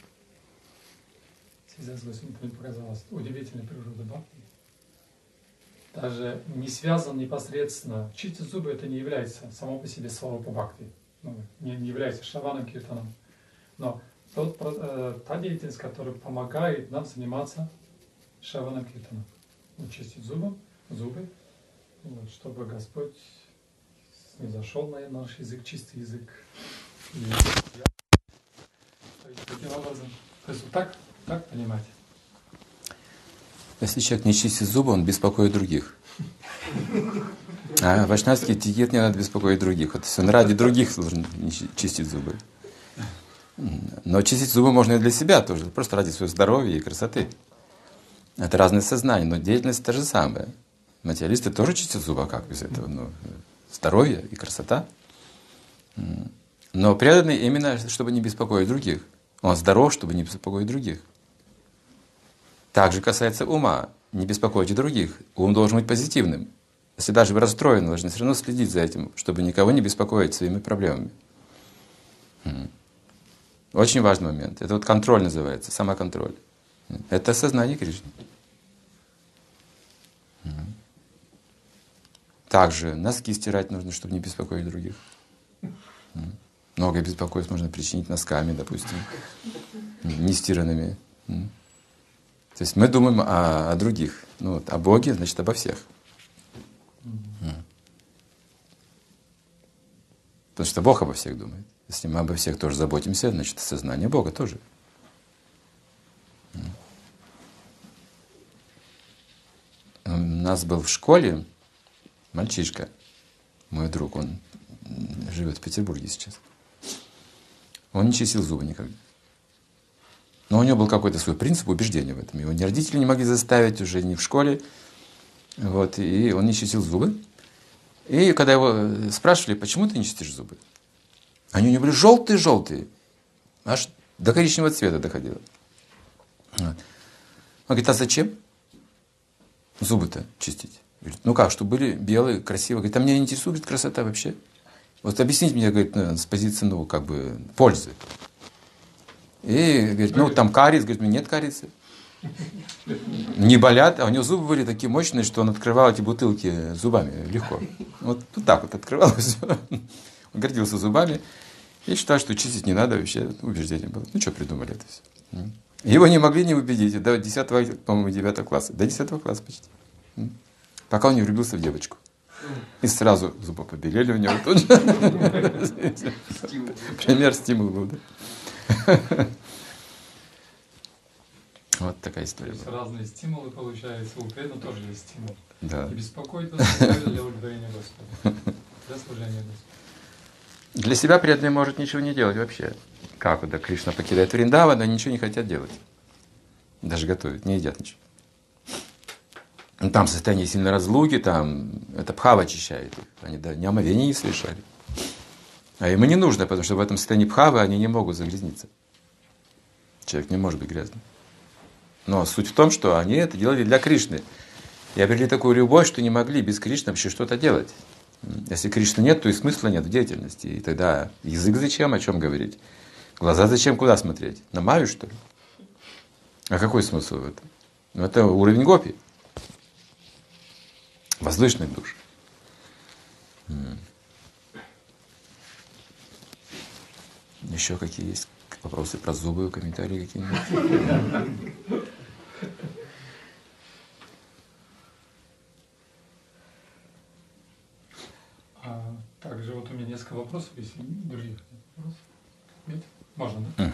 Связать с Господом. Мне показалось удивительной природы бхакти. Даже не связан непосредственно. Чистить зубы это не является само по себе сварупа бхакти. Не является шраваном киртаном. Но та деятельность, которая помогает нам заниматься шраваном киртаном. Чистить зубы, вот, чтобы Господь снизошел на наш язык, чистый язык. И таким образом. То есть вот так понимать. Если человек не чистит зубы, он беспокоит других. А вайшнавский этикет не надо беспокоить других. Вот, он ради других должен чистить зубы. Но чистить зубы можно и для себя тоже, просто ради своего здоровья и красоты. Это разные сознания, но деятельность та же самая. Материалисты тоже чистят зубы, а как без этого? Ну, здоровье и красота. Но преданный именно, чтобы не беспокоить других. Он здоров, чтобы не беспокоить других. Также касается ума. Не беспокойте других. Ум должен быть позитивным. Если даже вы расстроены, должны все равно следить за этим, чтобы никого не беспокоить своими проблемами. Очень важный момент. Это вот контроль называется, самоконтроль. Это сознание Кришны. Также носки стирать нужно, чтобы не беспокоить других. Много беспокойств можно причинить носками, допустим, нестиранными. То есть мы думаем о других. Ну, вот, о Боге, значит, обо всех. Потому что Бог обо всех думает. Если мы обо всех тоже заботимся, значит, сознание Бога тоже. У нас был в школе мальчишка, мой друг, он живет в Петербурге сейчас. Он не чистил зубы никогда. Но у него был какой-то свой принцип, убеждение в этом. Его ни родители не могли заставить, уже ни в школе. Вот, и он не чистил зубы. И когда его спрашивали, почему ты не чистишь зубы? Они у него были желтые-желтые. Аж до коричневого цвета доходило. Вот. Он говорит, а зачем зубы-то чистить? Говорит, ну как, чтобы были белые, красивые. Говорит, а меня не интересует, говорит, красота вообще. Вот объясните мне, говорит, с позиции, ну, как бы, пользы. И говорит, ну, там кариес, говорит, у меня нет кариеса. Не болят, а у него зубы были такие мощные, что он открывал эти бутылки зубами легко. Вот так вот открывал все. Он гордился зубами и считал, что чистить не надо, вообще убеждение было. Ну, что придумали это все. Его не могли не убедить до 10, по-моему, 9 класса. До 10 класса почти. Пока он не влюбился в девочку. И сразу зубы побелели у него тут же. Пример, стимул был, да? Вот такая история. То есть разные стимулы получаются. У преданного тоже есть стимул. Да. И беспокоить вас для благодарения Господа. Для служения Господу. Для себя преданный может ничего не делать вообще. Как вот, да, Кришна покидает Вриндаван, но ничего не хотят делать. Даже готовят, не едят ничего. Ну, там состояние сильной разлуки, там это бхава очищает их. Они ни омовения не совершали. А им и не нужно, потому что в этом состоянии бхавы они не могут загрязниться. Человек не может быть грязным. Но суть в том, что они это делали для Кришны. И обрели такую любовь, что не могли без Кришны вообще что-то делать. Если Кришны нет, то и смысла нет в деятельности. И тогда язык зачем, о чем говорить? Глаза зачем, куда смотреть? На Майю, что ли? А какой смысл в этом? Ну, это уровень гопи. Воздушных душ. Еще какие есть вопросы про зубы, комментарии какие-нибудь? Также вот у меня несколько вопросов, если других вопросов. Нет? Можно, да?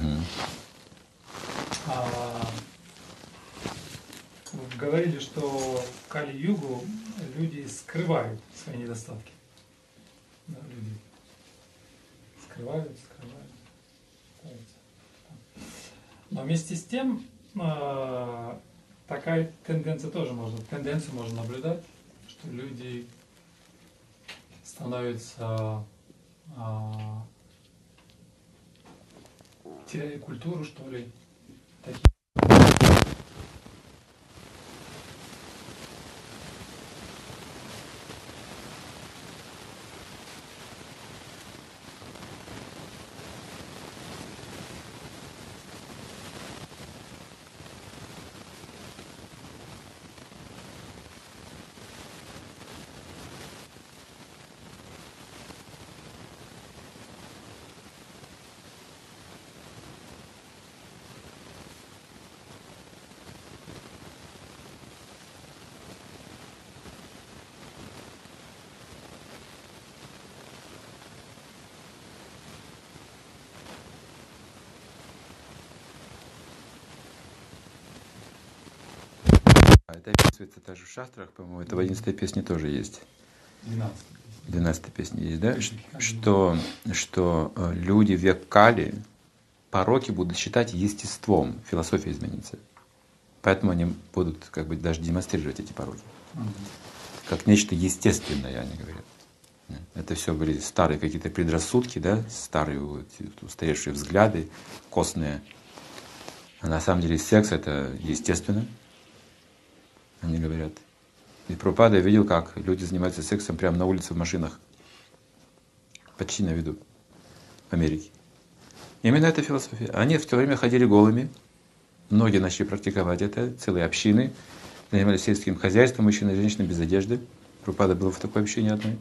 Вы говорили, что в Кали-югу люди скрывают свои недостатки. Да, люди скрывают. Но вместе с тем такая тенденцию можно наблюдать, что люди становятся теряли культуру, что ли. Это описывается даже в шастрах, по-моему, это в 11-й песне тоже есть. 12-й песне есть, да? Что люди в век Кали пороки будут считать естеством, философия изменится. Поэтому они будут как бы даже демонстрировать эти пороки. Как нечто естественное, они говорят. Это все были старые какие-то предрассудки, да? Старые вот, устаревшие взгляды, костные. А на самом деле секс — это естественно. Они говорят. И Прабхупада я видел, как люди занимаются сексом прямо на улице в машинах. Почти на виду. В Америке. Именно эта философия. Они в то время ходили голыми. Многие начали практиковать это. Целые общины. Занимались сельским хозяйством, мужчины и женщины без одежды. Прабхупада был в такой общине одной.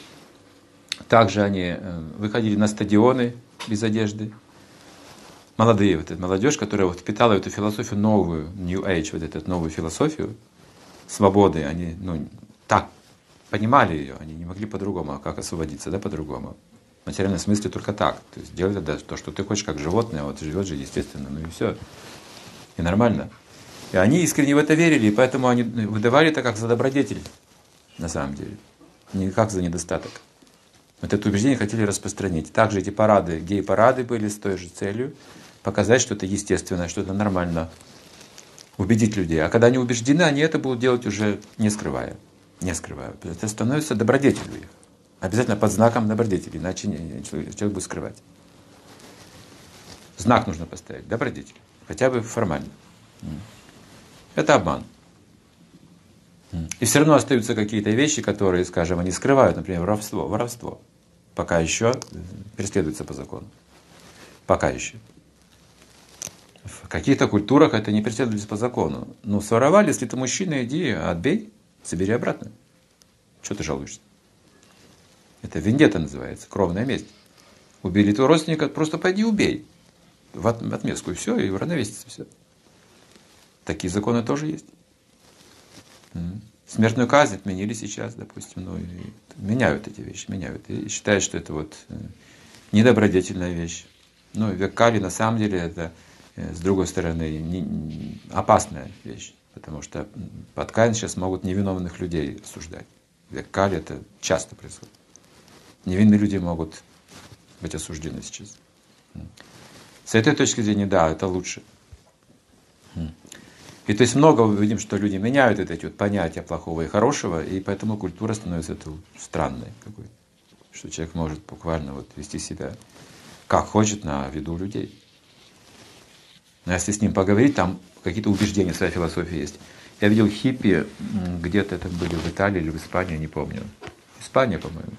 Также они выходили на стадионы без одежды. Молодые, вот эта молодежь, которая вот впитала эту философию новую, New Age, вот эту новую философию свободы, они так понимали ее, они не могли по-другому, а как освободиться, да, по-другому. В материальном смысле только так. То есть делать то, что ты хочешь, как животное, вот живет же естественно, ну и все. И нормально. И они искренне в это верили, и поэтому они выдавали это как за добродетель, на самом деле. Не как за недостаток. Вот это убеждение хотели распространить. Также эти парады, гей-парады были с той же целью показать, что это естественно, что это нормально. Убедить людей. А когда они убеждены, они это будут делать уже не скрывая. Не скрывая. Это становится добродетелью их. Обязательно под знаком добродетели, иначе человек будет скрывать. Знак нужно поставить. Добродетель. Хотя бы формально. Это обман. И все равно остаются какие-то вещи, которые, скажем, они скрывают, например, воровство. Воровство. Пока еще преследуется по закону. Пока еще. В каких-то культурах это не преследуется по закону. Ну, своровали, если ты мужчина, иди, отбей, забери обратно. Что ты жалуешься? Это вендетта называется, кровная месть. Убили твоего родственника, просто пойди убей. В отместку, и все, и уравновесится все. Такие законы тоже есть. Смертную казнь отменили сейчас, допустим. Ну, и меняют эти вещи, меняют. И считают, что это вот недобродетельная вещь. Ну, век Кали на самом деле это, с другой стороны, опасная вещь. Потому что под казнь сейчас могут невиновных людей осуждать. Век Кали это часто происходит. Невинные люди могут быть осуждены сейчас. С этой точки зрения, да, это лучше. И то есть много мы видим, что люди меняют вот эти вот понятия плохого и хорошего, и поэтому культура становится странной какой-то. Что человек может буквально вот вести себя как хочет на виду людей. Но если с ним поговорить, там какие-то убеждения, своя философия есть. Я видел хиппи, где-то это были в Италии или в Испании, не помню. Испания, по-моему.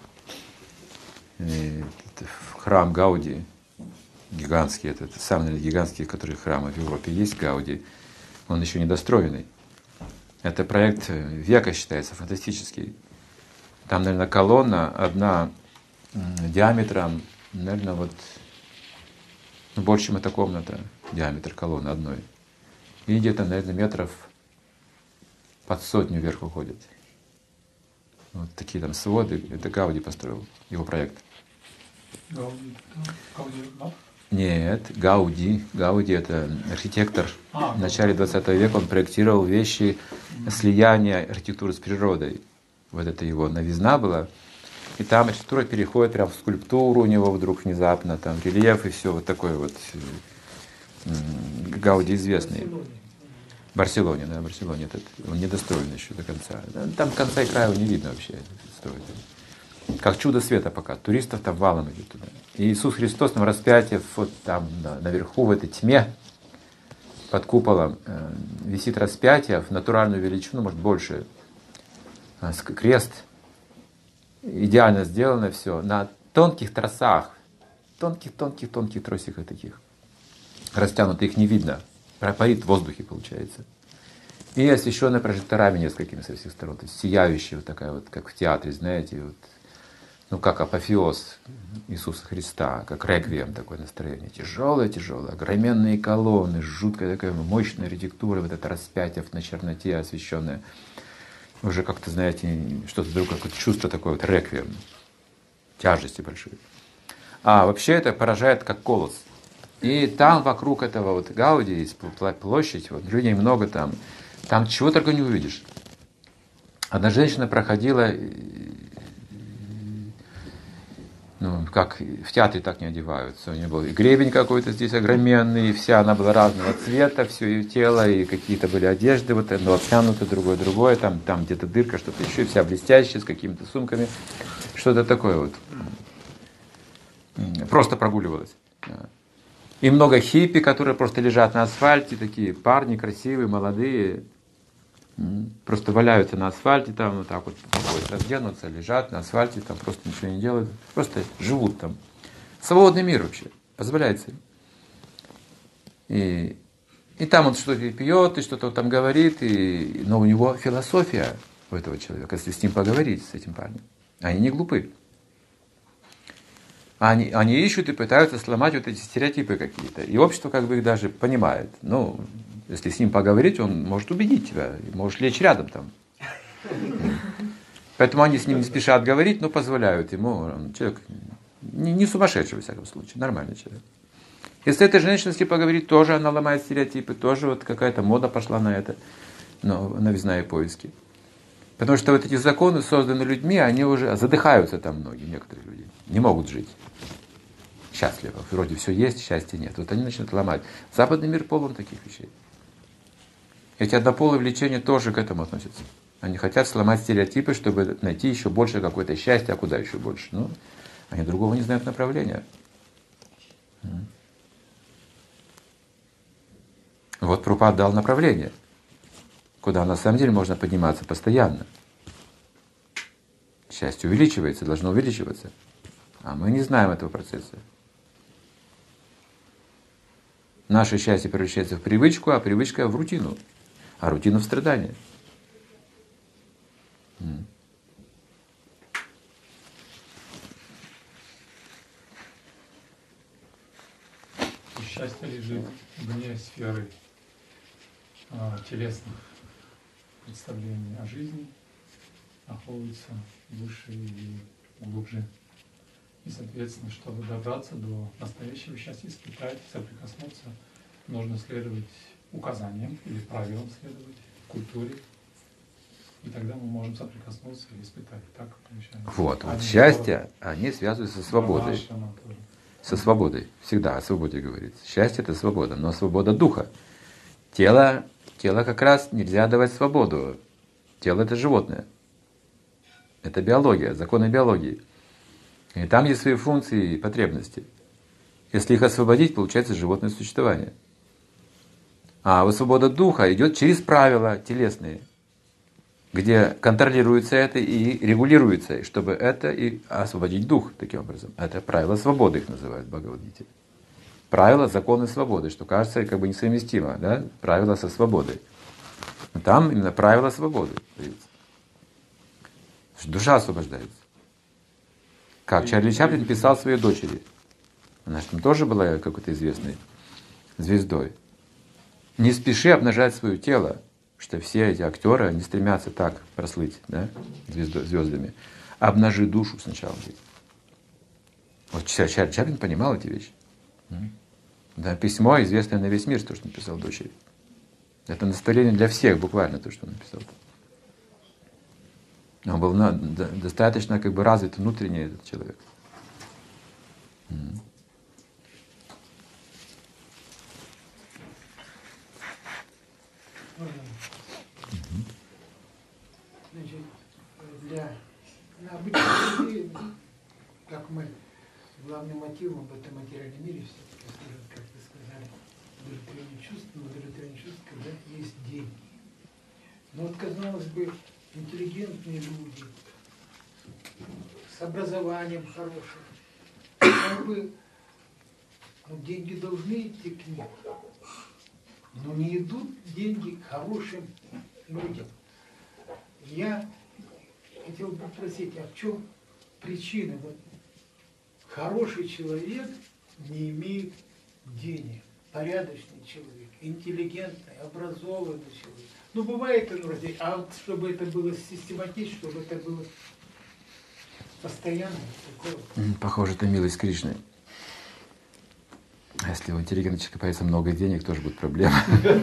Храм Гауди, гигантский, это самый гигантский, который храмы в Европе есть, Гауди. Он еще недостроенный. Это проект века считается, фантастический. Там, наверное, колонна одна диаметром, наверное, вот больше, чем эта комната, диаметр колонны одной. И где-то, наверное, метров под 100 вверх уходит. Вот такие там своды. Это Гауди построил, его проект. Гауди, да? Нет, Гауди. Гауди — это архитектор. В начале 20 века он проектировал вещи слияния архитектуры с природой. Вот это его новизна была. И там архитектура переходит прям в скульптуру у него вдруг внезапно, там рельеф и все вот такое вот. Гауди известный. В Барселоне, да, в Барселоне. Он недостроен еще до конца. Там конца и края не видно вообще. Как чудо света пока. Туристов там валом идет туда. И Иисус Христос на распятии вот там наверху в этой тьме под куполом висит распятие в натуральную величину, может больше. Крест. Идеально сделано все. На тонких тросах. Тонких тросиках таких. Растянуто, их не видно. Парит в воздухе получается. И освещенная прожекторами несколькими со всех сторон. То есть сияющая вот такая вот, как в театре, знаете, вот, ну как апофеоз Иисуса Христа, как реквием такое настроение. Тяжелое, огроменные колонны, жуткая такая мощная архитектура, вот это распятие на черноте освещенное. Уже как-то, знаете, что-то вдруг, какое-то чувство такое вот реквием, тяжести большой. А вообще это поражает как колос. И там вокруг этого вот Гауди есть площадь, вот, людей много там. Там чего только не увидишь. Одна женщина проходила, ну, как в театре так не одеваются. У нее был и гребень какой-то здесь огроменный, и вся она была разного цвета, все ее тело, и какие-то были одежды, вот одно обтянуто, другое, там где-то дырка, что-то еще, и вся блестящая, с какими-то сумками. Что-то такое вот. Просто прогуливалась. И много хиппи, которые просто лежат на асфальте, такие парни красивые, молодые, просто валяются на асфальте, там вот так вот разденутся, лежат на асфальте, там просто ничего не делают, просто живут там. Свободный мир вообще, позволяется им. И там он что-то пьет, и что-то там говорит, но у него философия у этого человека, если с ним поговорить, с этим парнем. Они не глупы. Они ищут и пытаются сломать вот эти стереотипы какие-то. И общество как бы их даже понимает. Ну, если с ним поговорить, он может убедить тебя, можешь лечь рядом там. Поэтому они с ним не спешат говорить, но позволяют ему. Человек не сумасшедший, во всяком случае, нормальный человек. Если эта женщина с ним поговорить, тоже она ломает стереотипы, тоже вот какая-то мода пошла на это, но новизна и поиски. Потому что вот эти законы созданы людьми, они уже задыхаются там многие, некоторые люди, не могут жить счастливо. Вроде все есть, счастья нет. Вот они начинают ломать. Западный мир полон таких вещей. Эти однополые влечения тоже к этому относятся. Они хотят сломать стереотипы, чтобы найти еще больше какое-то счастье, а куда еще больше? Ну, они другого не знают направления. Вот Прабхупада дал направление, куда на самом деле можно подниматься постоянно. Счастье увеличивается, должно увеличиваться. А мы не знаем этого процесса. Наше счастье превращается в привычку, а привычка в рутину. А рутина в страдание. Счастье лежит вне сферы телесных представлений о жизни, находится выше и глубже. И, соответственно, чтобы добраться до настоящего счастья, испытать, соприкоснуться, нужно следовать указаниям или правилам следовать, культуре. И тогда мы можем соприкоснуться и испытать. Так получается. Вот счастье, они связываются со свободой. Со свободой. Всегда о свободе говорится. Счастье — это свобода, но свобода духа. Тело как раз нельзя давать свободу. Тело — это животное. Это биология, законы биологии. И там есть свои функции и потребности. Если их освободить, получается животное существование. А вот свобода духа идет через правила телесные, где контролируется это и регулируется, чтобы это и освободить дух таким образом. Это правила свободы, их называют в Бхагавад-гите. Правила, законы свободы, что кажется как бы несовместимо, да? Правила со свободой. Но там именно правила свободы даются. Душа освобождается. Как Чарли Чаплин писал своей дочери. Она же там тоже была какой-то известной звездой. Не спеши обнажать свое тело, что все эти актеры, они стремятся так прослыть, да, звездами. Обнажи душу сначала. Вот Чарли Чаплин понимал эти вещи. Да, письмо, известное на весь мир, то, что написал дочери. Это наставление для всех, буквально, то, что он написал. Он был достаточно как бы развит внутренний этот человек. Значит, для обычных людей мотивом в этом материальном мире все-таки служит, как вы сказали, удовлетворение чувств, но удовлетворение чувств, когда есть деньги. Но вот, казалось бы, интеллигентные люди, с образованием хорошим, как бы деньги должны идти к ним, но не идут деньги к хорошим людям. Я хотел бы спросить, а в чем причина? Вот хороший человек не имеет денег, порядочный человек, интеллигентный, образованный человек. Ну, бывает это вроде, а вот чтобы это было систематично, чтобы это было постоянно. Такое. Похоже, это милость Кришны. А если у интеллигентного человека появится много денег, тоже будет проблема.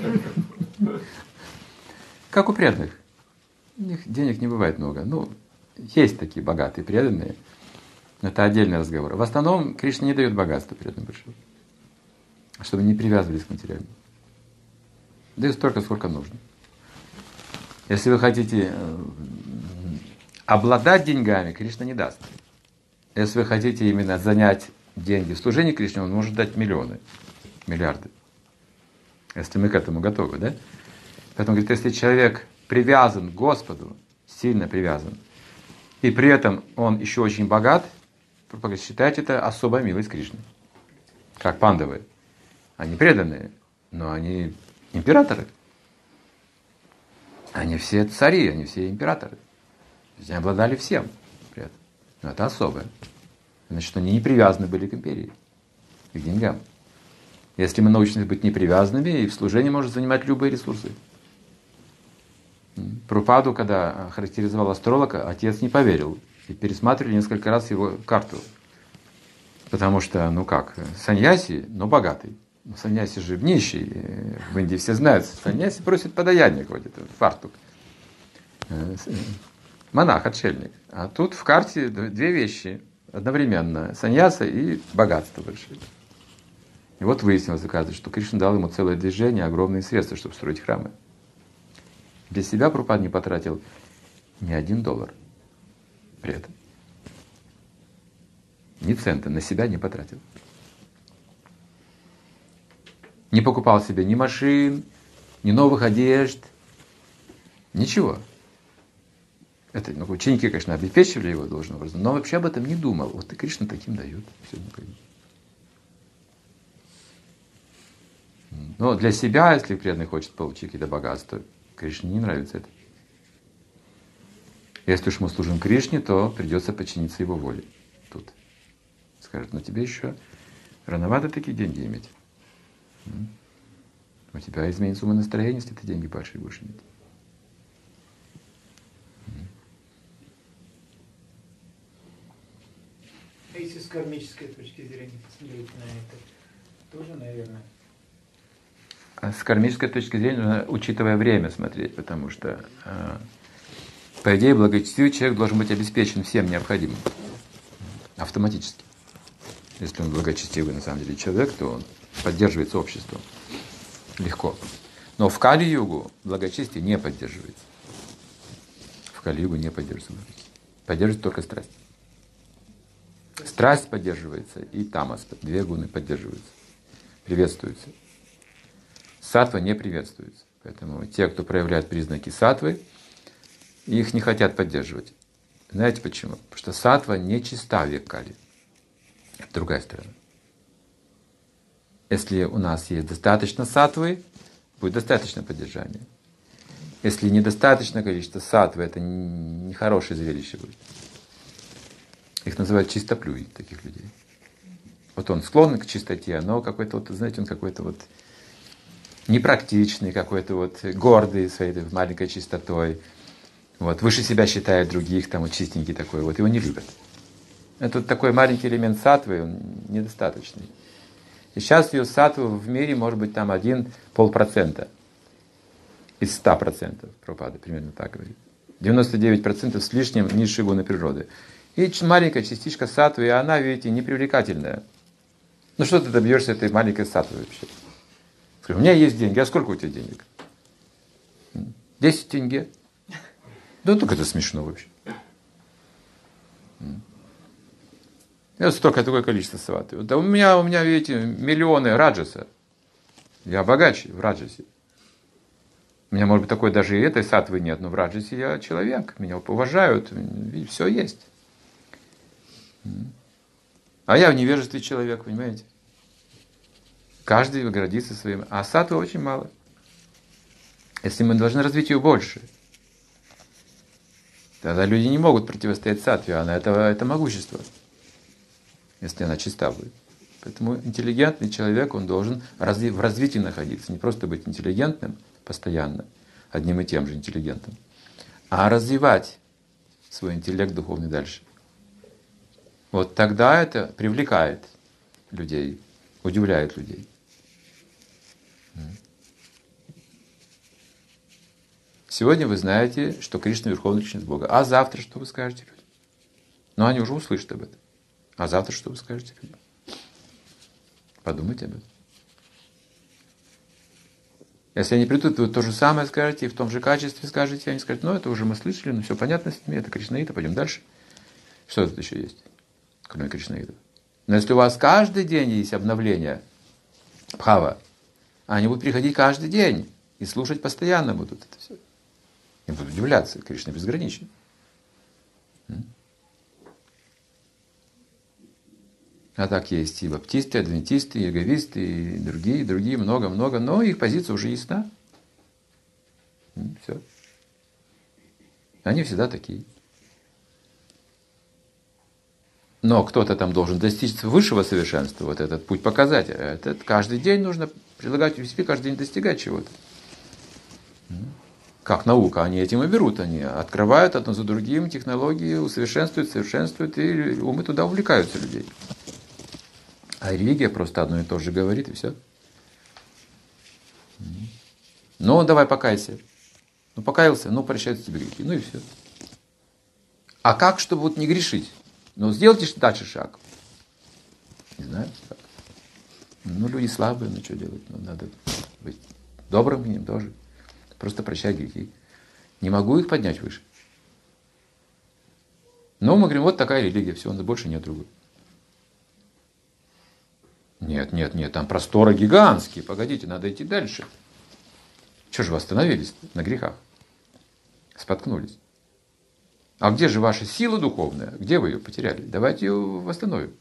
Как у преданных. У них денег не бывает много. Ну, есть такие богатые, преданные. Но это отдельный разговор. В основном Кришна не дает богатства преданным большого. Чтобы не привязывались к материальному. Дает столько, сколько нужно. Если вы хотите обладать деньгами, Кришна не даст. Если вы хотите именно занять деньги в служении Кришне, он может дать миллионы, миллиарды. Если мы к этому готовы, да? Поэтому, говорит, если человек привязан к Господу, сильно привязан, и при этом он еще очень богат, считайте это особая милость Кришны. Как пандавы. Они преданные, но они императоры. Они все цари, они все императоры. Они обладали всем при этом. Но это особое. Значит, они не привязаны были к империи, к деньгам. Если мы научились быть непривязанными, и в служении может занимать любые ресурсы. Прабхупаду, когда характеризовал астролога, отец не поверил. И пересматривали несколько раз его карту. Потому что, ну как, саньяси, но богатый. Но саньяси же нищий. В Индии все знают, саньяси просит подаяние, ходит, фартук. Монах, отшельник. А тут в карте две вещи одновременно. Саньяса и богатство большое. И вот выяснилось, оказывается, что Кришна дал ему целое движение, огромные средства, чтобы строить храмы. Для себя Прабхупада не потратил ни $1 при этом. Ни цента на себя не потратил. Не покупал себе ни машин, ни новых одежд, ничего. Это, ну, ученики, конечно, обеспечивали его должным образом, но вообще об этом не думал. Вот и Кришна таким дает. Все, но для себя, если преданный хочет получить какие-то богатства, Кришне не нравится это. Если уж мы служим Кришне, то придется подчиниться его воле. Тут скажет, но тебе еще рановато такие деньги иметь. У тебя изменится умонастроение, если ты деньги большие будешь иметь. А если с кармической точки зрения посмотреть на это, тоже, наверное. А с кармической точки зрения нужно, учитывая время, смотреть, потому что, по идее, благочестивый человек должен быть обеспечен всем необходимым. Автоматически. Если он благочестивый, на самом деле, человек, то он поддерживается обществом. Легко. Но в Кали-югу благочестие не поддерживается. В Кали-югу не поддерживается благочестие. Поддерживается только страсть. Страсть поддерживается, и тамас, 2 гуны поддерживаются, приветствуются. Саттва не приветствуется. Поэтому те, кто проявляет признаки саттвы, их не хотят поддерживать. Знаете почему? Потому что саттва не чиста в век Кали. Это другая сторона. Если у нас есть достаточно саттвы, будет достаточно поддержания. Если недостаточное количество саттвы, это нехорошее зрелище будет. Их называют чистоплюй, таких людей. Вот он склонен к чистоте, но какой-то вот, знаете, он какой-то вот непрактичный, какой-то вот гордый своей маленькой чистотой. Вот, выше себя считает других, там вот чистенький такой, вот его не любят. Это вот такой маленький элемент саттвы, он недостаточный. И сейчас ее саттвы в мире может быть там 0,5% из 100%. Прабхупада примерно так говорит. 99% с лишним низшие гуны природы. И маленькая частичка саттвы, и она, видите, непривлекательная. Ну что ты добьешься этой маленькой саттвы вообще? Скажи, у меня есть деньги, а сколько у тебя денег? 10 тенге. Да только это смешно вообще. Это столько, такое количество сатвы. Да у меня, видите, миллионы раджаса. Я богаче в раджасе. У меня, может быть, такой даже и этой сатвы нет, но в раджасе я человек, меня уважают, все есть. А я в невежестве человек, понимаете? Каждый гордится своим. А сатвы очень мало. Если мы должны развить ее больше, тогда люди не могут противостоять сатве, а это могущество, если она чиста будет. Поэтому интеллигентный человек, он должен в развитии находиться. Не просто быть интеллигентным постоянно, одним и тем же интеллигентом, а развивать свой интеллект духовный дальше. Вот тогда это привлекает людей, удивляет людей. Сегодня вы знаете, что Кришна Верховный Личность Бога. А завтра что вы скажете людям? Ну, они уже услышат об этом. А завтра что вы скажете людям? Подумайте об этом. Если они придут, вы то же самое скажете, и в том же качестве скажете, они скажут, ну, это уже мы слышали, ну, все понятно с ними, это Кришнаита, пойдем дальше. Что тут еще есть, кроме Кришнаитов? Но если у вас каждый день есть обновление бхава, они будут приходить каждый день и слушать постоянно будут это все. И будут удивляться, Кришна безграничен. А так есть и баптисты, и адвентисты, и яговисты, и другие, много-много, но их позиция уже ясна. Все. Они всегда такие. Но кто-то там должен достичь высшего совершенства, вот этот путь показать. Это каждый день нужно прилагать усилия, каждый день достигать чего-то. Как наука, они этим и берут. Они открывают одно за другим технологии, усовершенствуют, совершенствуют, и умы туда увлекаются людей. А религия просто одно и то же говорит, и все. Ну, давай покайся. Ну, покаялся, ну, прощаются тебе грехи. Ну и все. А как, чтобы вот не грешить? Ну, сделайте дальше шаг. Не знаю, как. Ну, люди слабые, ну, что делать? Ну, надо быть добрым к ним тоже. Просто прощай грехи. Не могу их поднять выше. Но мы говорим, вот такая религия, все, больше нет другой. Нет, там просторы гигантские. Погодите, надо идти дальше. Чего же вы остановились на грехах? Споткнулись. А где же ваша сила духовная? Где вы ее потеряли? Давайте ее восстановим.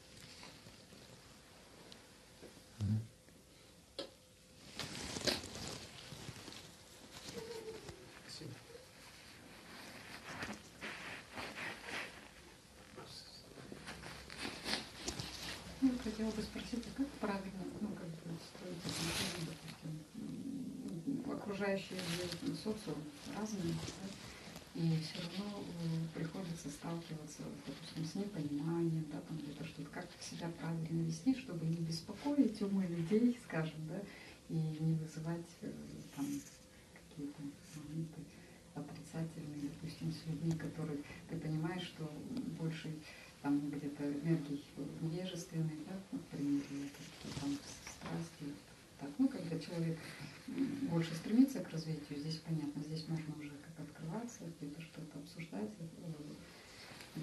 Хотела бы спросить, а как правильно, строить отношения, допустим, окружающий социум разный, да? И все равно приходится сталкиваться, допустим, с непониманием, да, там где-то что-то, как себя правильно вести, чтобы не беспокоить умы людей, скажем, да, и не вызывать там какие-то моменты отрицательные, допустим, с людьми, которые ты понимаешь, что больше там где-то энергии невежественной, да, например, или там страсти. Так, когда человек больше стремится к развитию, здесь понятно, здесь можно уже как открываться, где-то что-то обсуждать, и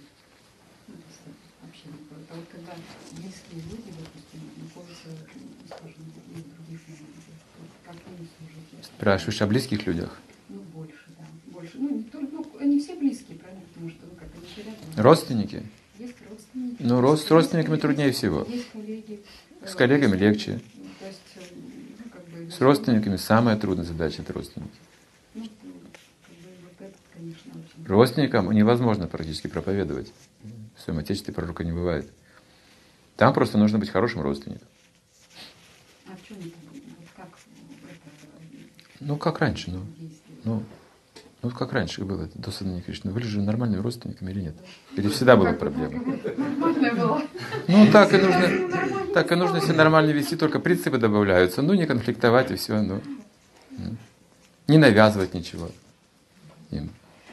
общение какое-то. А вот когда близкие люди, допустим, находятся, скажем, в других моментах, как они служат? Спрашиваешь о близких людях? Больше, да. Больше. Не только, они все близкие, правильно? Потому что, они рядом. Родственники? Есть родственники. Ну, с родственниками труднее всего. Есть коллеги. С коллегами легче. То есть, с родственниками самая трудная задача – это родственники. вот это, конечно, очень... Родственникам невозможно практически проповедовать. В своем отечестве пророка не бывает. Там просто нужно быть хорошим родственником. А в чем это? Как это... Ну, как раньше, ну, как раньше было до создания Кришны. Были же нормальными родственниками или нет? Или всегда была проблема? Нормальная была. Ну, так и нужно себя нормально вести, только принципы добавляются. Ну, не конфликтовать и все. Не навязывать ничего им.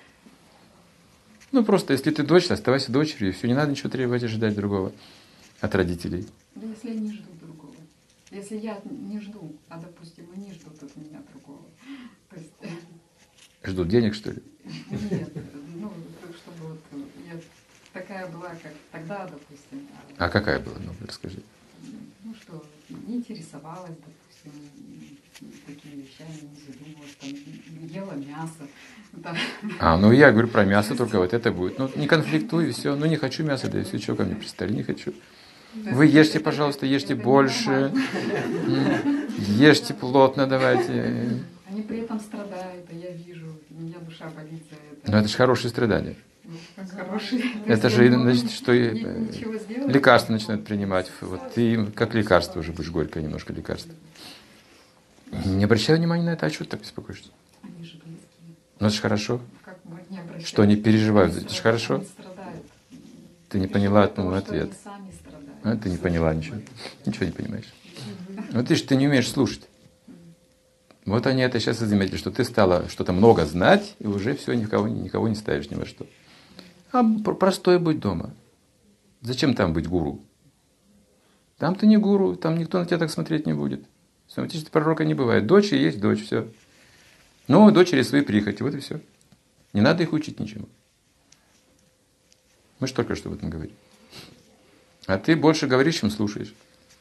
Ну, просто, если ты дочь, оставайся дочерью, и все, не надо ничего требовать, ожидать другого от родителей. Да если я не жду другого. Если я не жду, а, допустим, они ждут от меня другого. То есть... Ждут денег, что ли? Нет, чтобы я такая была, как тогда, допустим. А какая была? Ну, расскажи. Ну что, не интересовалась, допустим, такими вещами, не задумывалась, там, ела мясо. Да. Ну я говорю про мясо, только вот это будет. Ну, не конфликтуй, и все. Ну, не хочу мяса, да и все, что ко мне пристали, не хочу. Вы ешьте, пожалуйста, ешьте больше. Ешьте плотно, давайте. Они при этом страдают, а я вижу, у меня душа болит за это. Но это же хорошие страдания. Хорошие. Это же, значит, что Ничего сделать. лекарства начинают принимать. Вот ты как лекарство уже будешь, горькое немножко лекарство. Не обращай внимания на это, а что ты так беспокоишься? Они же близкие. Ну это же хорошо. Как мы не обращаемся. Что они переживают, это же хорошо. Они страдают. Ты не поняла Потому что ответ. они сами страдают. Ты не поняла ничего. Ничего не понимаешь. Вот ты не умеешь слушать. Вот они это сейчас и заметили, что ты стала что-то много знать, и уже все, никого не ставишь ни во что. А простой будь дома. Зачем там быть гуру? Там ты не гуру, там никто на тебя так смотреть не будет. Смотрите, пророка не бывает. Дочь и есть дочь, все. Но у дочери свои прихоти, вот и все. Не надо их учить ничему. Мы же только что об этом говорим. А ты больше говоришь, чем слушаешь.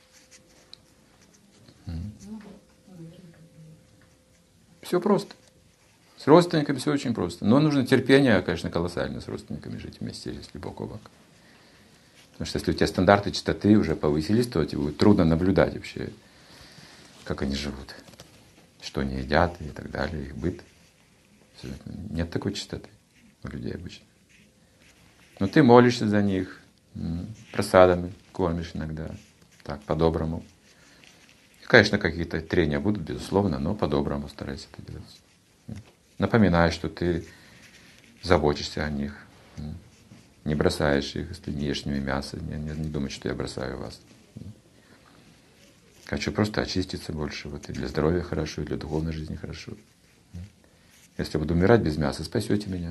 Все просто. С родственниками все очень просто. Но нужно терпение, конечно, колоссально с родственниками жить вместе, если бок о бок. Потому что если у тебя стандарты чистоты уже повысились, то тебе будет трудно наблюдать вообще, как они живут, что они едят и так далее, их быт. Нет такой чистоты у людей обычно. Но ты молишься за них, просадами кормишь иногда, так, по-доброму. Конечно, какие-то трения будут, безусловно, но по-доброму старайся это делать. Напоминай, что ты заботишься о них, не бросаешь их, если не ешь с ними мясо, не думай, что я бросаю вас. Хочу просто очиститься больше, вот и для здоровья хорошо, и для духовной жизни хорошо. Если я буду умирать без мяса, спасете меня.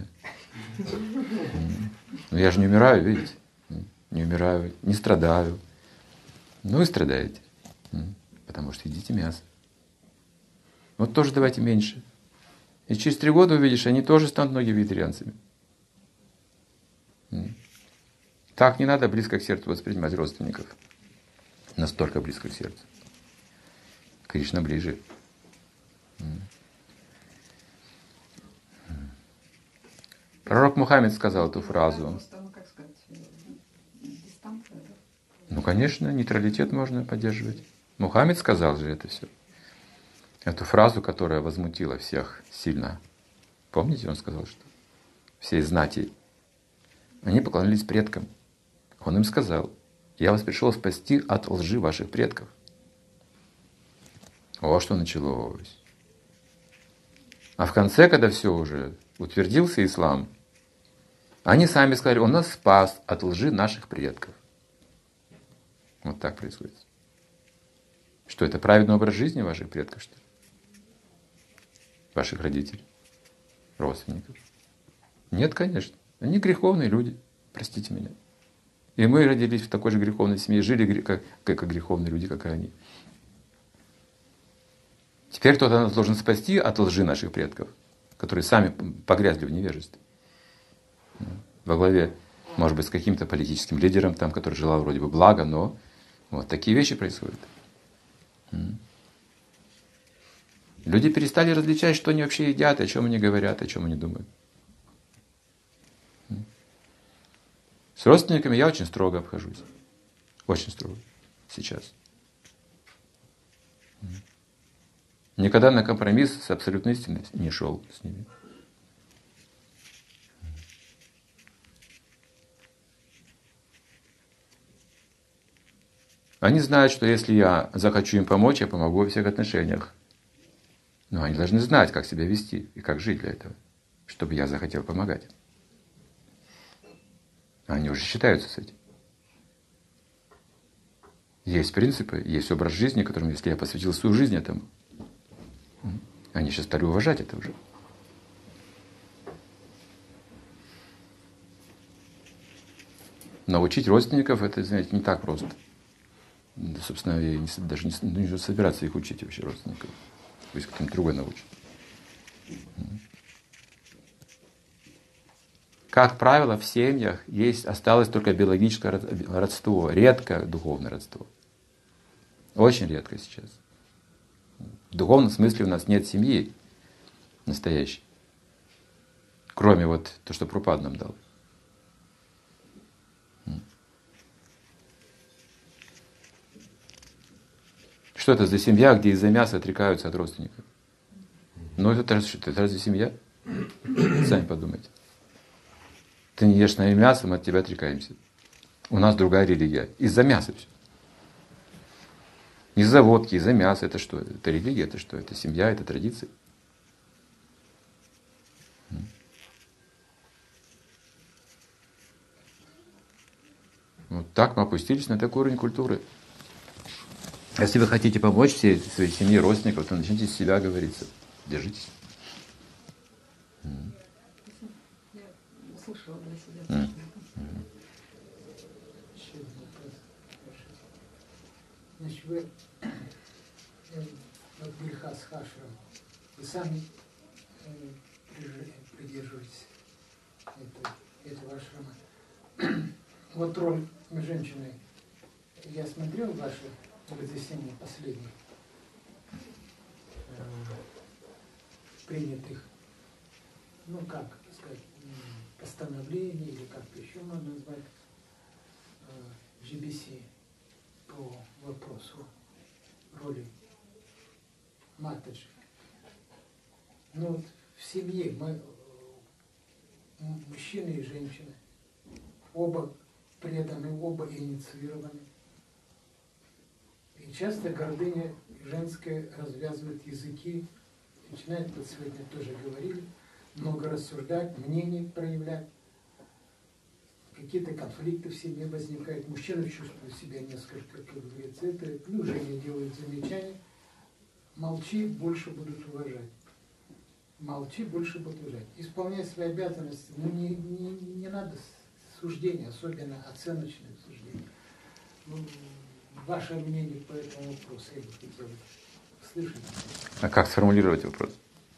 Но я же не умираю, видите? Не умираю, не страдаю. Ну, вы страдаете. Потому что едите мясо. Вот тоже давайте меньше. И через 3 года увидишь, они тоже станут многие вегетарианцами. Так не надо близко к сердцу воспринимать родственников. Настолько близко к сердцу. Кришна ближе. Пророк Мухаммед сказал эту фразу. Ну, конечно, нейтралитет можно поддерживать. Мухаммед сказал же это все. Эту фразу, которая возмутила всех сильно. Помните, он сказал, что все знати, они поклонились предкам. Он им сказал: я вас пришел спасти от лжи ваших предков. О, что началось. А в конце, когда все уже утвердился ислам, они сами сказали: он нас спас от лжи наших предков. Вот так происходит. Что это праведный образ жизни ваших предков, что ли? Ваших родителей, родственников? Нет, конечно. Они греховные люди, простите меня. И мы родились в такой же греховной семье, жили как греховные люди, как и они. Теперь кто-то нас должен спасти от лжи наших предков, которые сами погрязли в невежестве. Во главе, может быть, с каким-то политическим лидером, там, который желал вроде бы блага, но вот такие вещи происходят. Люди перестали различать, что они вообще едят, о чем они говорят, о чем они думают. С родственниками я очень строго обхожусь. Очень строго. Сейчас. Никогда на компромисс с абсолютной истиной не шел с ними. Они знают, что если я захочу им помочь, я помогу во всех отношениях. Но они должны знать, как себя вести и как жить для этого, чтобы я захотел помогать. Они уже считаются с этим. Есть принципы, есть образ жизни, которым, если я посвятил свою жизнь этому, они сейчас стали уважать это уже. Научить родственников, это, знаете, не так просто. Да, собственно, я даже не собираться их учить вообще, родственников. То есть кто-нибудь другой научит. как правило, в семьях осталось только биологическое родство, редко духовное родство. Очень редко сейчас. В духовном смысле у нас нет семьи настоящей, кроме вот то, что Прабхупада нам дал. Что это за семья, где из-за мяса отрекаются от родственников? Ну, это разве семья? Сами подумайте. Ты не ешь с нами мясо, мы от тебя отрекаемся. У нас другая религия. Из-за мяса все. Из-за водки, из-за мяса. Это что? Это религия, это что? Это семья, это традиция. Вот так мы опустились на такой уровень культуры. Если вы хотите помочь всей своей семье, родственникам, то начните с себя, говорится. Держитесь. Я услышала для себя. Еще один вопрос. Значит, вы от греха с хашером, вы сами придерживаетесь этого ашрама. Вот роль женщины. Я смотрел ваши разъяснения последних принятых, ну как сказать, постановлений, или как-то еще можно назвать, GBC по вопросу роли матери. Ну вот в семье мы, мужчины и женщины, оба преданы, оба инициированы. И часто гордыня женская развязывает языки, начинает, вот сегодня тоже говорили, много рассуждать, мнений проявлять. Какие-то конфликты в семье возникают. Мужчина чувствует себя несколько, как говорится, это, ну, женщины делают замечания. Молчи, больше будут уважать. Молчи, больше будут уважать. Исполняй свои обязанности, но не надо суждения, особенно оценочные суждения. Ну, ваше мнение по этому вопросу я бы хотел слышать. А как сформулировать вопрос?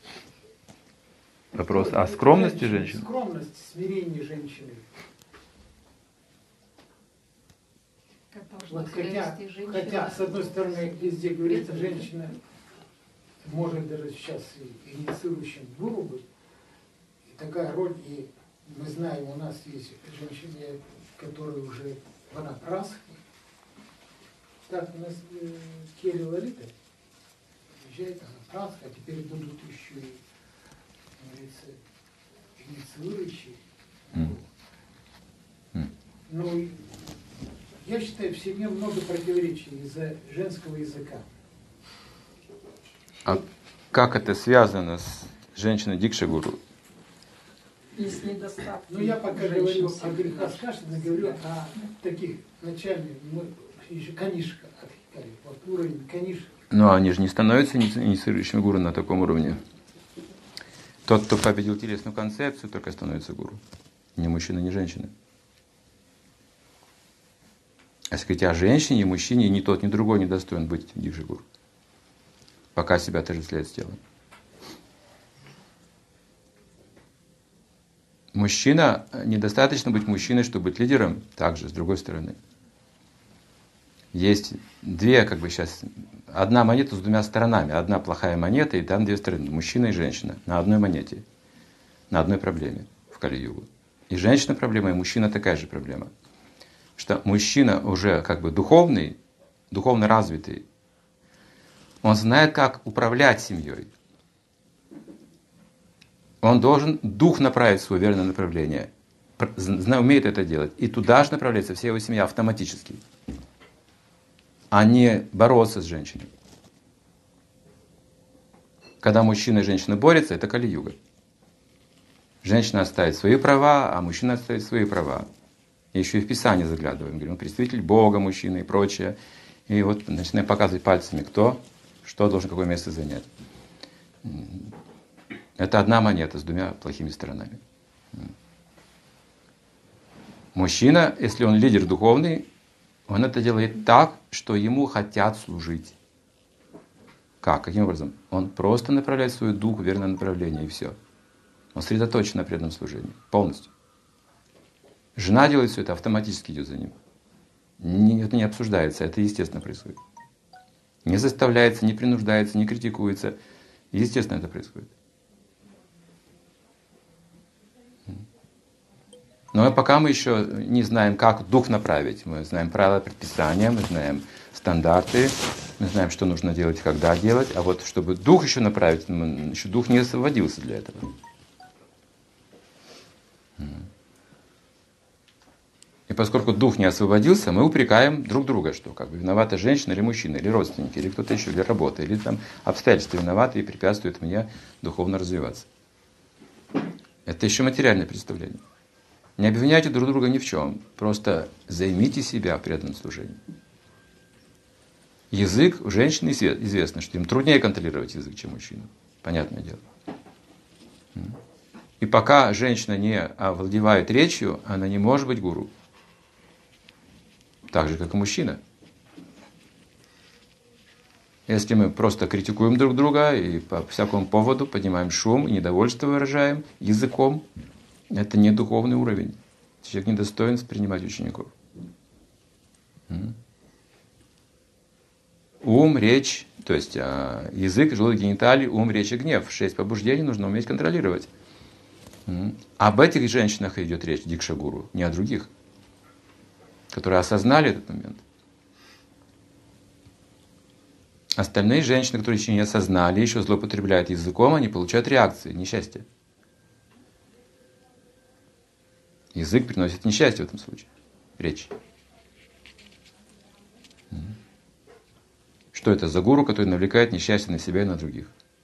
Вопрос о скромности женщины? Скромность, смирение женщины. Вот хотя, с одной стороны, везде говорится, женщина может даже сейчас и инициирующим гуру быть. И такая роль, и мы знаем, у нас есть женщины, которые уже ванапрасхи. Так, у нас Кели Лалита приезжает ванапрасха, а теперь будут еще и, говорится, инициирующие. Ну, я считаю, в семье много противоречий из-за женского языка. А как это связано с женщиной Дикши-гуру? Есть недостатки. Ну, я пока говорю о грехах Скашина, говорю о таких начальных, еще Канишка, вот уровень Канишка. Но они же не становятся инициирующими гуру на таком уровне. Тот, кто победил телесную концепцию, только становится гуру. Ни мужчина, ни женщина. А если говорить о женщине и мужчине, ни тот, ни другой не достоин быть дикши-гуру, пока себя отождествляет с телом. Мужчина, недостаточно быть мужчиной, чтобы быть лидером, также, с другой стороны. Есть две, сейчас, одна монета с двумя сторонами. Одна плохая монета, и там две стороны. Мужчина и женщина на одной монете, на одной проблеме в Кали-югу. И женщина проблема, и мужчина такая же проблема. Что мужчина уже духовный, духовно развитый, он знает, как управлять семьей. Он должен дух направить в свое верное направление. Умеет это делать. И туда же направляется вся его семья автоматически. А не бороться с женщиной. Когда мужчина и женщина борются, это Кали-юга. Женщина отставит свои права, а мужчина отставит свои права. И еще и в Писание заглядываем. Говорим, он представитель Бога, мужчина и прочее. И вот начинаем показывать пальцами, кто, что должен, какое место занять. Это одна монета с двумя плохими сторонами. Мужчина, если он лидер духовный, он это делает так, что ему хотят служить. Как? Каким образом? Он просто направляет свой дух в верное направление, и все. Он сосредоточен на преданном служении. Полностью. Жена делает все это, автоматически идет за ним. Это не обсуждается, это естественно происходит. Не заставляется, не принуждается, не критикуется. Естественно это происходит. Но пока мы еще не знаем, как дух направить. Мы знаем правила предписания, мы знаем стандарты, мы знаем, что нужно делать и когда делать. А вот чтобы дух еще направить, еще дух не освободился для этого. И поскольку дух не освободился, мы упрекаем друг друга, что как бы виновата женщина или мужчина, или родственники, или кто-то еще, или работа, или там обстоятельства виноваты и препятствуют мне духовно развиваться. Это еще материальное представление. Не обвиняйте друг друга ни в чем. Просто займите себя в преданном служении. Язык у женщин известно, что им труднее контролировать язык, чем мужчину. Понятное дело. И пока женщина не овладевает речью, она не может быть гуру. Так же, как и мужчина. Если мы просто критикуем друг друга и по всякому поводу поднимаем шум и недовольство выражаем языком, это не духовный уровень. Человек недостоин принимать учеников. Ум, речь, то есть язык, желудок, гениталии, ум, речь и гнев. 6 побуждений нужно уметь контролировать. Об этих женщинах идет речь, дикша-гуру, не о других, которые осознали этот момент. Остальные женщины, которые еще не осознали, еще злоупотребляют языком, они получают реакции, несчастье. Язык приносит несчастье в этом случае. Речь. Что это за гуру, который навлекает несчастье на себя и на других?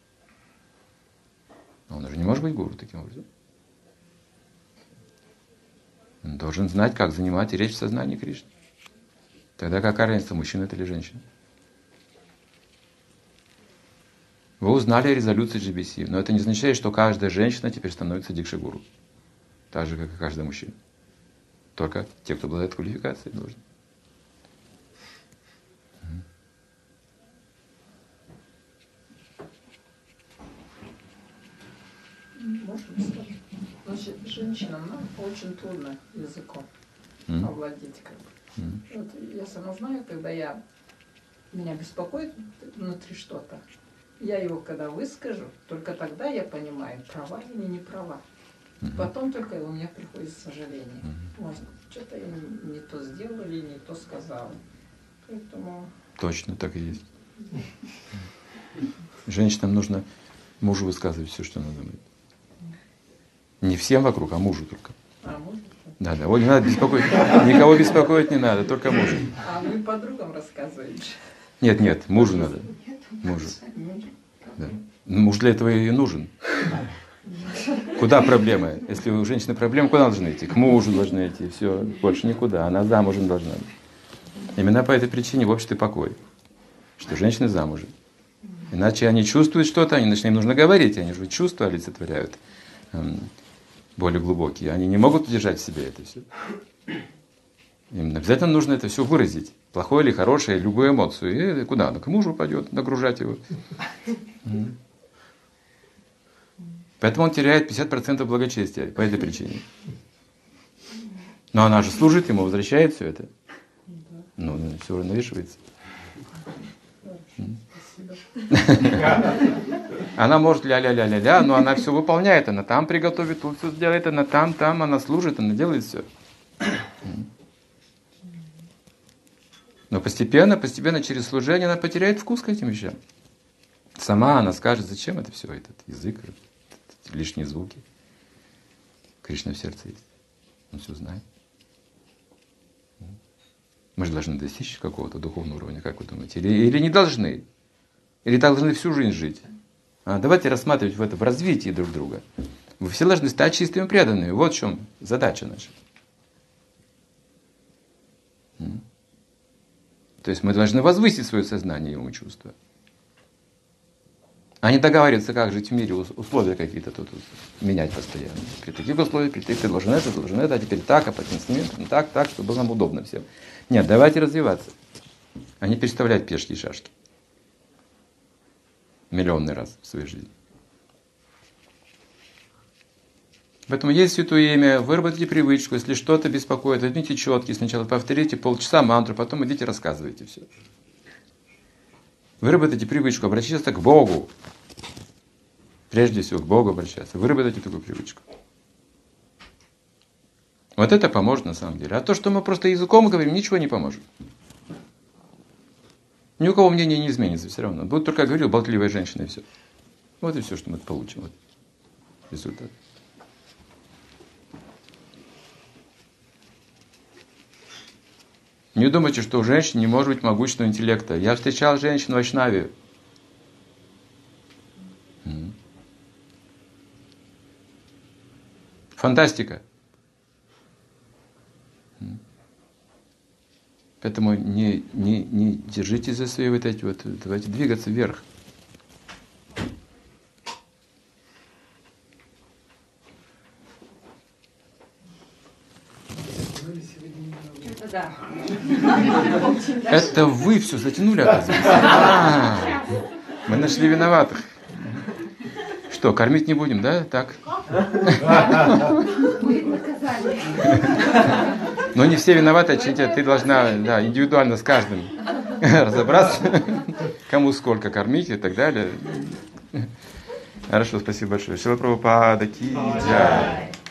Он уже не может быть гуру таким образом. Он должен знать, как занимать речь в сознании Кришны. Тогда какая разница, мужчина это или женщина? Вы узнали о резолюции GBC, но это не означает, что каждая женщина теперь становится дикша-гуру. Так же, как и каждый мужчина. Только те, кто обладает квалификацией, должны. Можно сказать? Значит, женщинам очень трудно языком овладеть. Как бы. Вот я сама знаю, когда меня беспокоит внутри что-то, я его когда выскажу, только тогда я понимаю, права или не права. Потом только у меня приходит сожаление. Может, что-то я не то сделала или не то сказала. Поэтому... Точно, так и есть. Женщинам нужно мужу высказывать все, что она думает. Не всем вокруг, а мужу только. А мужу? Да, вот не надо беспокоить. Никого беспокоить не надо, только мужу. А вы подругам рассказываете? Нет, мужу надо. Мужу. Да. Муж для этого и нужен. Куда проблемы? Если у женщины проблемы, куда должны идти? К мужу должны идти. Все, больше никуда. Она замужем должна быть. Именно по этой причине в обществе покой. Что женщины замужем. Иначе они чувствуют что-то, им нужно говорить. Они же чувства олицетворяют более глубокие. Они не могут удержать в себе это все. Им обязательно нужно это все выразить. Плохое или хорошее, любую эмоцию. И куда? К мужу пойдет, нагружать его. Поэтому он теряет 50% благочестия по этой причине. Но она же служит ему, возвращает все это. Ну, все уравновешивается. Она может ля-ля-ля-ля-ля, но она все выполняет. Она там приготовит, тут все сделает, она там, она служит, она делает все. Но постепенно, через служение она потеряет вкус к этим вещам. Сама она скажет, зачем это все, этот язык, лишние звуки. Кришна в сердце есть. Он все знает. Мы же должны достичь какого-то духовного уровня, как вы думаете? Или не должны? Или должны всю жизнь жить? Давайте рассматривать в развитии друг друга. Вы все должны стать чистыми преданными. Вот в чем задача наша. То есть мы должны возвысить свое сознание и ум и чувства. А не договариваться, как жить в мире, условия какие-то тут менять постоянно. При таких условиях, ты должен это, а теперь так, а по инструментам так, чтобы было нам удобно всем. Нет, давайте развиваться. А не переставлять пешки и шашки. Миллионный раз в своей жизни. Поэтому есть святое имя, выработайте привычку, если что-то беспокоит, возьмите четки, сначала повторите полчаса мантру, потом идите рассказывайте все. Выработайте привычку, обращайтесь к Богу. Прежде всего к Богу обращаться. Выработайте такую привычку. Вот это поможет на самом деле. А то, что мы просто языком говорим, ничего не поможет. Ни у кого мнение не изменится все равно. Будет только, как говорил, болтливая женщина и все. Вот и все, что мы получим. Вот результат. Не думайте, что у женщин не может быть могущественного интеллекта. Я встречал женщин в Вайшнаве. Фантастика. Поэтому не держитесь за свои вот эти вот. Давайте двигаться вверх. Это да. Это вы все затянули, оказывается. Мы нашли виноватых. Что, кормить не будем, да? Так. Будет наказание. Но не все виноваты, Чинтия. Ты должна индивидуально с каждым разобраться, кому сколько кормить и так далее. Хорошо, спасибо большое. Шрила Прабхупада ки джай.